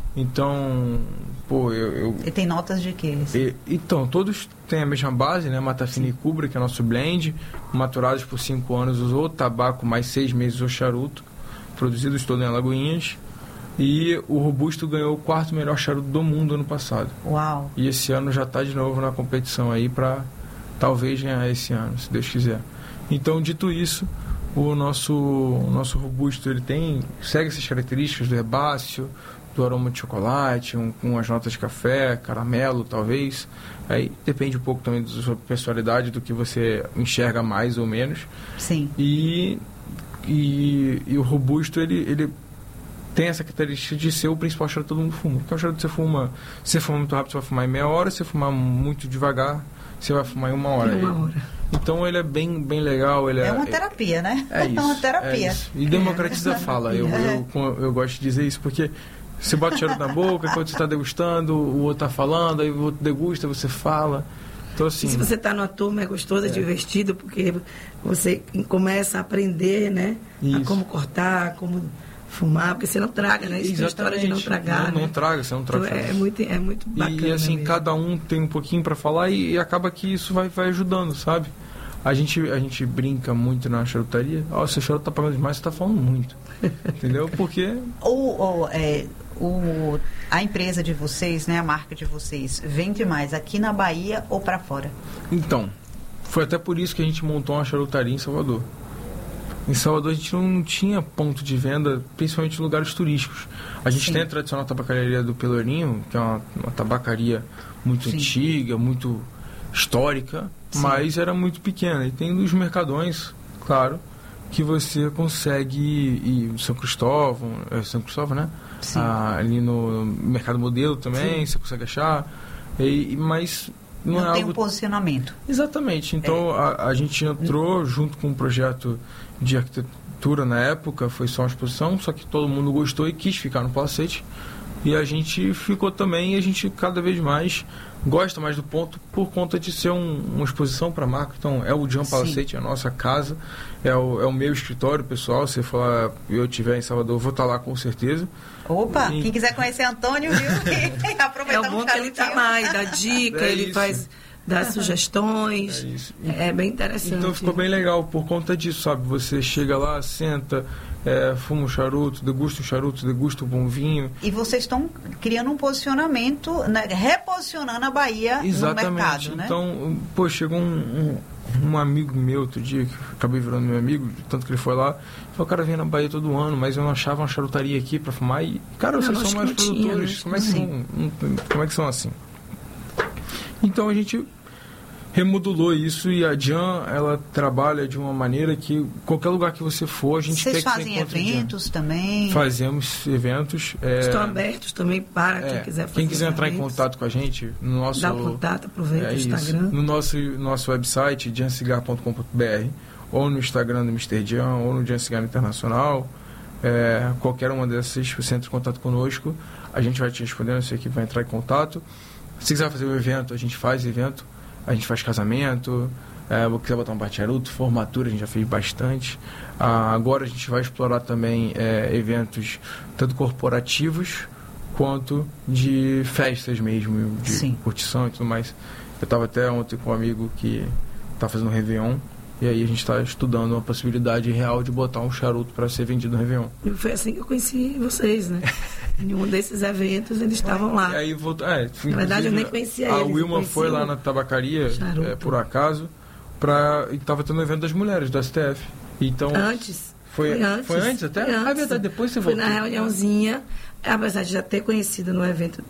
Então, pô, E tem notas de quê? Então, todos têm a mesma base, né? Mata Fina e Cubra, que é nosso blend, maturados por 5 anos usou, tabaco mais 6 meses o charuto, produzidos todo em Alagoinhas. E o Robusto ganhou o 4º melhor charuto do mundo ano passado. Uau! E esse ano já está de novo na competição aí para talvez ganhar esse ano, se Deus quiser. Então, dito isso, o nosso Robusto ele segue essas características do herbáceo, do aroma de chocolate, com as notas de café, caramelo, talvez. Aí depende um pouco também da sua personalidade, do que você enxerga mais ou menos. Sim. E o Robusto, ele tem essa característica de ser o principal charuto que todo mundo fuma. Porque é um charuto que você fuma muito rápido, você vai fumar em meia hora, se você fumar muito devagar, você vai fumar em 1 hora. Então ele é bem legal. Ele é uma terapia, né? É isso. É uma terapia. É isso. E democratiza a fala. Eu gosto de dizer isso, porque você bota o charuto na boca, quando você está degustando, o outro está falando, aí o outro degusta, você fala. Então, assim, e se você está numa turma, é gostoso, é divertido, porque você começa a aprender, né? A como cortar, como fumar, porque você não traga, né? Isso é a história de não tragar. Não traga, você não traga. Então, é muito bacana. E assim, mesmo. cada um tem um pouquinho para falar e acaba que isso vai ajudando, sabe? A gente brinca muito na charutaria. Seu charuto tá pagando demais, você tá falando muito. Entendeu? Porque... a empresa de vocês, né, a marca de vocês, vende mais aqui na Bahia ou para fora? Então, foi até por isso que a gente montou uma charutaria em Salvador. Em Salvador a gente não tinha ponto de venda, principalmente em lugares turísticos. A gente tem a tradicional tabacaria do Pelourinho, que é uma tabacaria muito antiga, muito histórica, mas era muito pequena. E tem os mercadões, claro, que você consegue ir em São Cristóvão, né? Ali no Mercado Modelo também, você consegue achar. Mas não tem algo... um posicionamento. Exatamente. Então a gente entrou junto com um projeto de arquitetura na época, foi só uma exposição, só que todo mundo gostou e quis ficar no Palacete. E a gente ficou também, e a gente cada vez mais gosta mais do ponto por conta de ser uma exposição para a marca. Então é o Jean Palacete, é a nossa casa, é o meu escritório pessoal. Se falar, eu estiver em Salvador, eu vou estar lá com certeza. Opa, quem quiser conhecer Antônio, viu? Aproveitamos é o bom que ele está mais, dá dica, ele faz... dá sugestões, é bem interessante. Então ficou bem legal por conta disso, sabe? Você chega lá, senta, fuma um charuto, degusta um bom vinho. E vocês estão criando um posicionamento, né? Reposicionando a Bahia no mercado, né? Então, chegou um amigo meu outro dia, que acabei virando meu amigo, tanto que ele foi lá, falou, cara, vem na Bahia todo ano, mas eu não achava uma charutaria aqui para fumar, e, cara, vocês são mais produtores, como é que são assim? Então a gente remodulou isso, e a Jean, ela trabalha de uma maneira que qualquer lugar que você for, a gente quer que você encontre. Vocês fazem eventos também? Fazemos eventos. Estão abertos também para quem quiser fazer. Quem quiser entrar em contato com a gente, no nosso... Dá contato, aproveita o Instagram. No nosso website, jeancigar.com.br, ou no Instagram do Mr. Jean, ou no Jean Cigar Internacional, qualquer uma dessas, você entra em contato conosco, a gente vai te responder, nossa equipe vai entrar em contato. Se quiser fazer um evento, a gente faz evento. A gente faz casamento, quiser botar um bate-charuto, formatura, a gente já fez bastante. Agora a gente vai explorar também eventos tanto corporativos quanto de festas mesmo, de curtição e tudo mais. Eu estava até ontem com um amigo que está fazendo um Réveillon, e aí a gente está estudando uma possibilidade real de botar um charuto para ser vendido no Réveillon. E foi assim que eu conheci vocês, né? Em um desses eventos eles estavam lá. Aí na verdade eu nem conhecia eles. A Wilma foi lá na tabacaria, por acaso, e estava tendo um evento das mulheres, do STF. Então, antes. Foi antes até? Foi antes. É verdade, depois você voltou. Foi na reuniãozinha, apesar de já ter conhecido no evento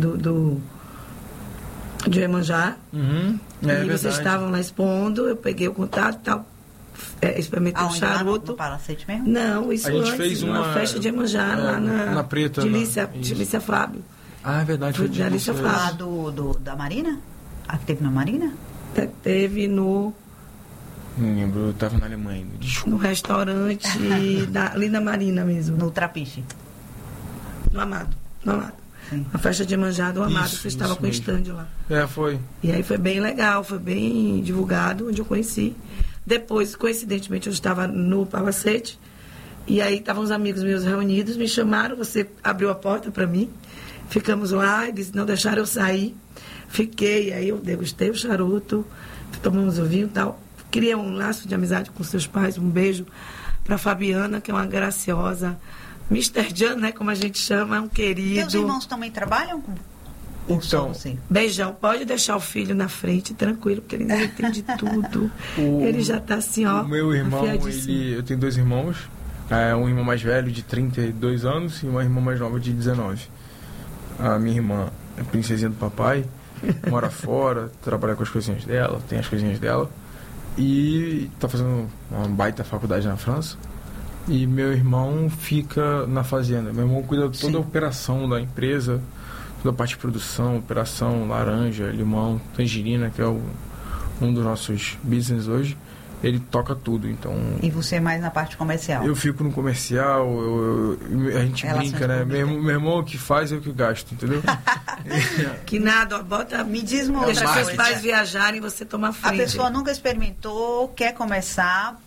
de Iemanjá. E vocês estavam lá expondo, eu peguei o contato e tal. Experimentei o charuto. No Palacete mesmo? Não, isso a gente antes, fez uma festa de Iemanjá lá na Preta. Dilícia Fábio. É verdade. Foi de Dilícia Fábio. Da Marina? A que teve na Marina? Teve no... Não lembro, eu estava na Alemanha ainda. Desculpa. No restaurante ali na Marina mesmo. No Trapiche? No Amado. A festa de Iemanjá do Amado, você estava com o stand lá. Foi. E aí foi bem legal, foi bem divulgado, onde eu conheci. Depois, coincidentemente, eu estava no Palacete, e aí estavam os amigos meus reunidos, me chamaram, você abriu a porta para mim, Ficamos lá, eles não deixaram eu sair. Fiquei, aí eu degustei o charuto, tomamos o vinho e tal. Criei um laço de amizade com seus pais. Um beijo para Fabiana, que é uma graciosa. Mr. Jan, né, como a gente chama, é um querido. Teus irmãos também trabalham com... Então, beijão, pode deixar o filho na frente, tranquilo, porque ele ainda entende tudo. Ele já está assim, ó. O meu irmão, eu tenho 2 irmãos. Um irmão mais velho de 32 anos e uma irmã mais nova de 19. A minha irmã é princesinha do papai, mora fora, trabalha com as coisinhas dela, tem as coisinhas dela. E está fazendo uma baita faculdade na França. E meu irmão fica na fazenda. Meu irmão cuida de toda a operação da empresa, toda a parte de produção, operação, laranja, limão, tangerina, que é um dos nossos business hoje. Ele toca tudo, então... E você é mais na parte comercial? Eu fico no comercial, a gente brinca, né? Meu irmão que faz, eu que gasto, entendeu? Que nada, bota... Me diz uma outra coisa. Deixa seus pais viajarem e você toma frente. A pessoa nunca experimentou, quer começar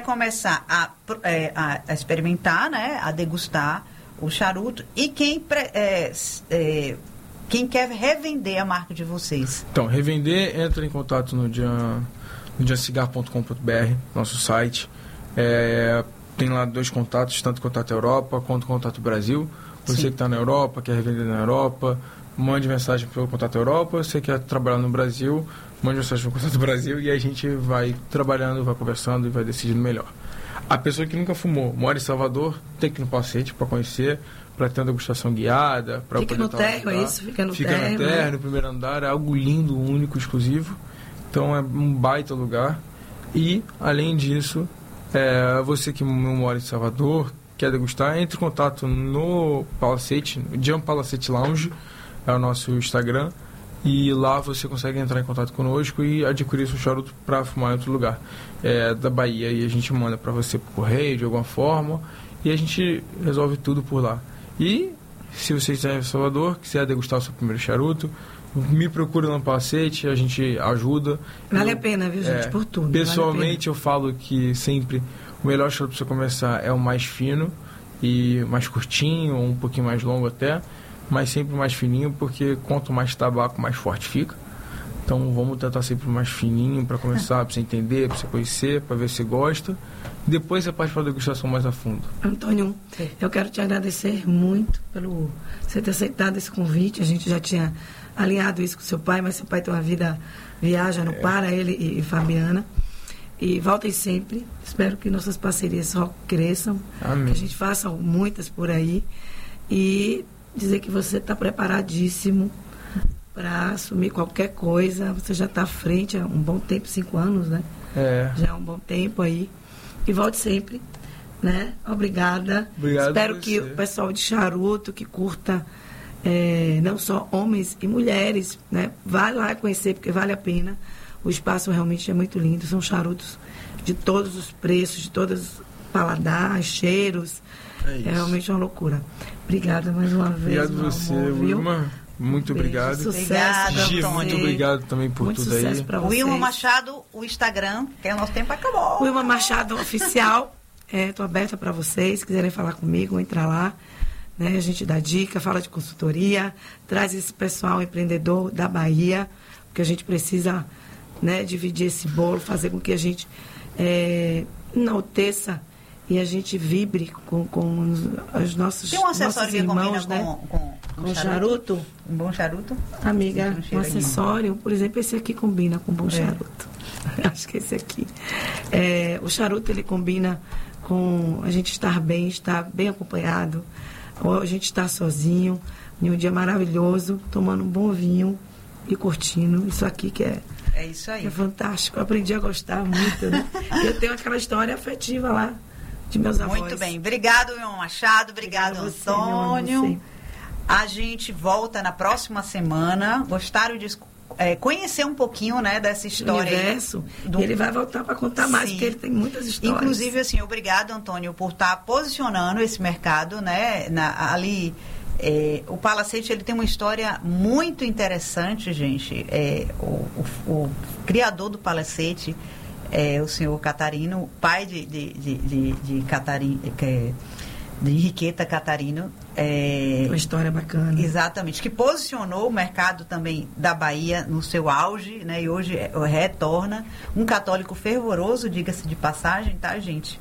a experimentar, né? A degustar o charuto. E quem quer revender a marca de vocês? Então, revender, entra em contato no jancigar.com.br, nosso site. Tem lá 2 contatos, tanto contato Europa quanto contato Brasil. Você que está na Europa, quer revender na Europa, mande mensagem pelo contato Europa. Você quer trabalhar no Brasil, mande mensagem pelo contato Brasil e a gente vai trabalhando, vai conversando e vai decidindo melhor. A pessoa que nunca fumou, mora em Salvador, tem que ir no Palacete para conhecer, para ter uma degustação guiada. Fica no térreo, é isso? Fica no térreo, né? No primeiro andar, é algo lindo, único, exclusivo. Então é um baita lugar. E, além disso, você que não mora em Salvador, quer degustar, entre em contato no Palacete, Jan Palacete Lounge, é o nosso Instagram. E lá você consegue entrar em contato conosco e adquirir seu charuto para fumar em outro lugar da Bahia. E a gente manda para você por correio, de alguma forma, e a gente resolve tudo por lá. E, se você estiver em Salvador, quiser degustar o seu primeiro charuto, me procura no Palacete, a gente ajuda. Vale a pena, viu, gente, por tudo. Pessoalmente, eu falo que sempre o melhor charuto para você começar é o mais fino e mais curtinho, ou um pouquinho mais longo até, mas sempre mais fininho, porque quanto mais tabaco, mais forte fica. Então, vamos tentar sempre mais fininho para começar, para você entender, para você conhecer, para ver se gosta. Depois você parte para a degustação mais a fundo. Antônio, eu quero te agradecer muito pelo você ter aceitado esse convite. A gente já tinha alinhado isso com seu pai, mas seu pai tem uma vida, viaja, não para, ele e Fabiana. E voltem sempre. Espero que nossas parcerias só cresçam. Amém. Que a gente faça muitas por aí. E dizer que você está preparadíssimo para assumir qualquer coisa. Você já está à frente há um bom tempo, 5 anos, né? Já é um bom tempo aí. E volte sempre, né? Obrigada. Obrigado. Espero que o pessoal de charuto, que curta não só homens e mulheres, né? Vai lá conhecer, porque vale a pena. O espaço realmente é muito lindo. São charutos de todos os preços, de todos os paladares, cheiros. É realmente uma loucura. Obrigada mais uma vez. Obrigado a você, Wilma. Muito obrigado. Sucesso, Gi, muito obrigado também por muito tudo aí. O Wilma Machado, o Instagram, que o nosso tempo acabou. Wilma Machado Oficial. Estou aberta para vocês. Se quiserem falar comigo, entra lá. Né? A gente dá dica, fala de consultoria, traz esse pessoal empreendedor da Bahia, porque a gente precisa, né, dividir esse bolo, fazer com que a gente enalteça e a gente vibre com os nossos irmãos. Tem um acessório que combina, né? com charuto? Um bom charuto? Amiga, um acessório, por exemplo, esse aqui combina com um bom charuto. Acho que esse aqui. O charuto, ele combina com a gente estar bem acompanhado, ou a gente estar sozinho, em um dia maravilhoso, tomando um bom vinho e curtindo. Isso aqui que é isso aí. É fantástico. Eu aprendi a gostar muito, né? Eu tenho aquela história afetiva lá de meus avós. Muito bem. Obrigado, Wilma Machado. Obrigado, Antônio. A gente volta na próxima semana. Gostaram de conhecer um pouquinho, né, dessa história. Universo. Ele vai voltar para contar mais, porque ele tem muitas histórias. Inclusive, assim, obrigado, Antônio, por estar posicionando esse mercado, né, ali. O Palacete, ele tem uma história muito interessante, gente. O criador do Palacete é o senhor Catarino, pai de Catarina, de Henriqueta Catarino. Uma história bacana. Exatamente, que posicionou o mercado também da Bahia no seu auge, né? E hoje retorna. Um católico fervoroso, diga-se de passagem, tá, gente?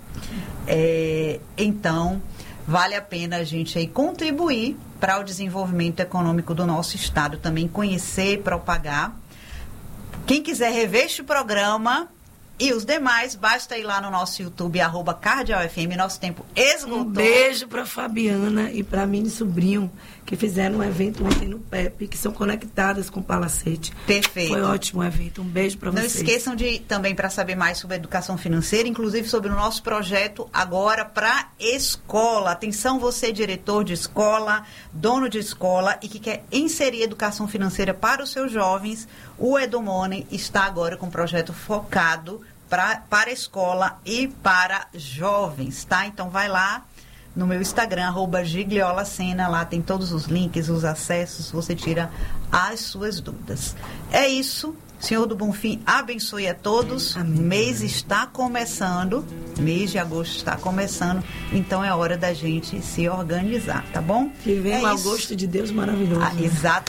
Então, vale a pena a gente aí contribuir para o desenvolvimento econômico do nosso estado, também conhecer, propagar. Quem quiser rever este programa e os demais, basta ir lá no nosso YouTube, @CardealFM. Nosso tempo esgotou. Um beijo para Fabiana e para Mini Sobrinho, que fizeram um evento ontem no PEP, que são conectadas com o Palacete. Perfeito. Foi ótimo o evento. Um beijo para vocês. Não esqueçam de também, para saber mais sobre educação financeira, inclusive sobre o nosso projeto agora para escola. Atenção, você, diretor de escola, dono de escola e que quer inserir educação financeira para os seus jovens, o EduMoney está agora com um projeto focado para a escola e para jovens, tá? Então vai lá no meu Instagram, @gigliolacena, lá tem todos os links, os acessos, você tira as suas dúvidas. É isso. Senhor do Bonfim abençoe a todos. Amém. O mês está começando, mês de agosto está começando, então é hora da gente se organizar, tá bom? Que vem um agosto de Deus maravilhoso. Exato.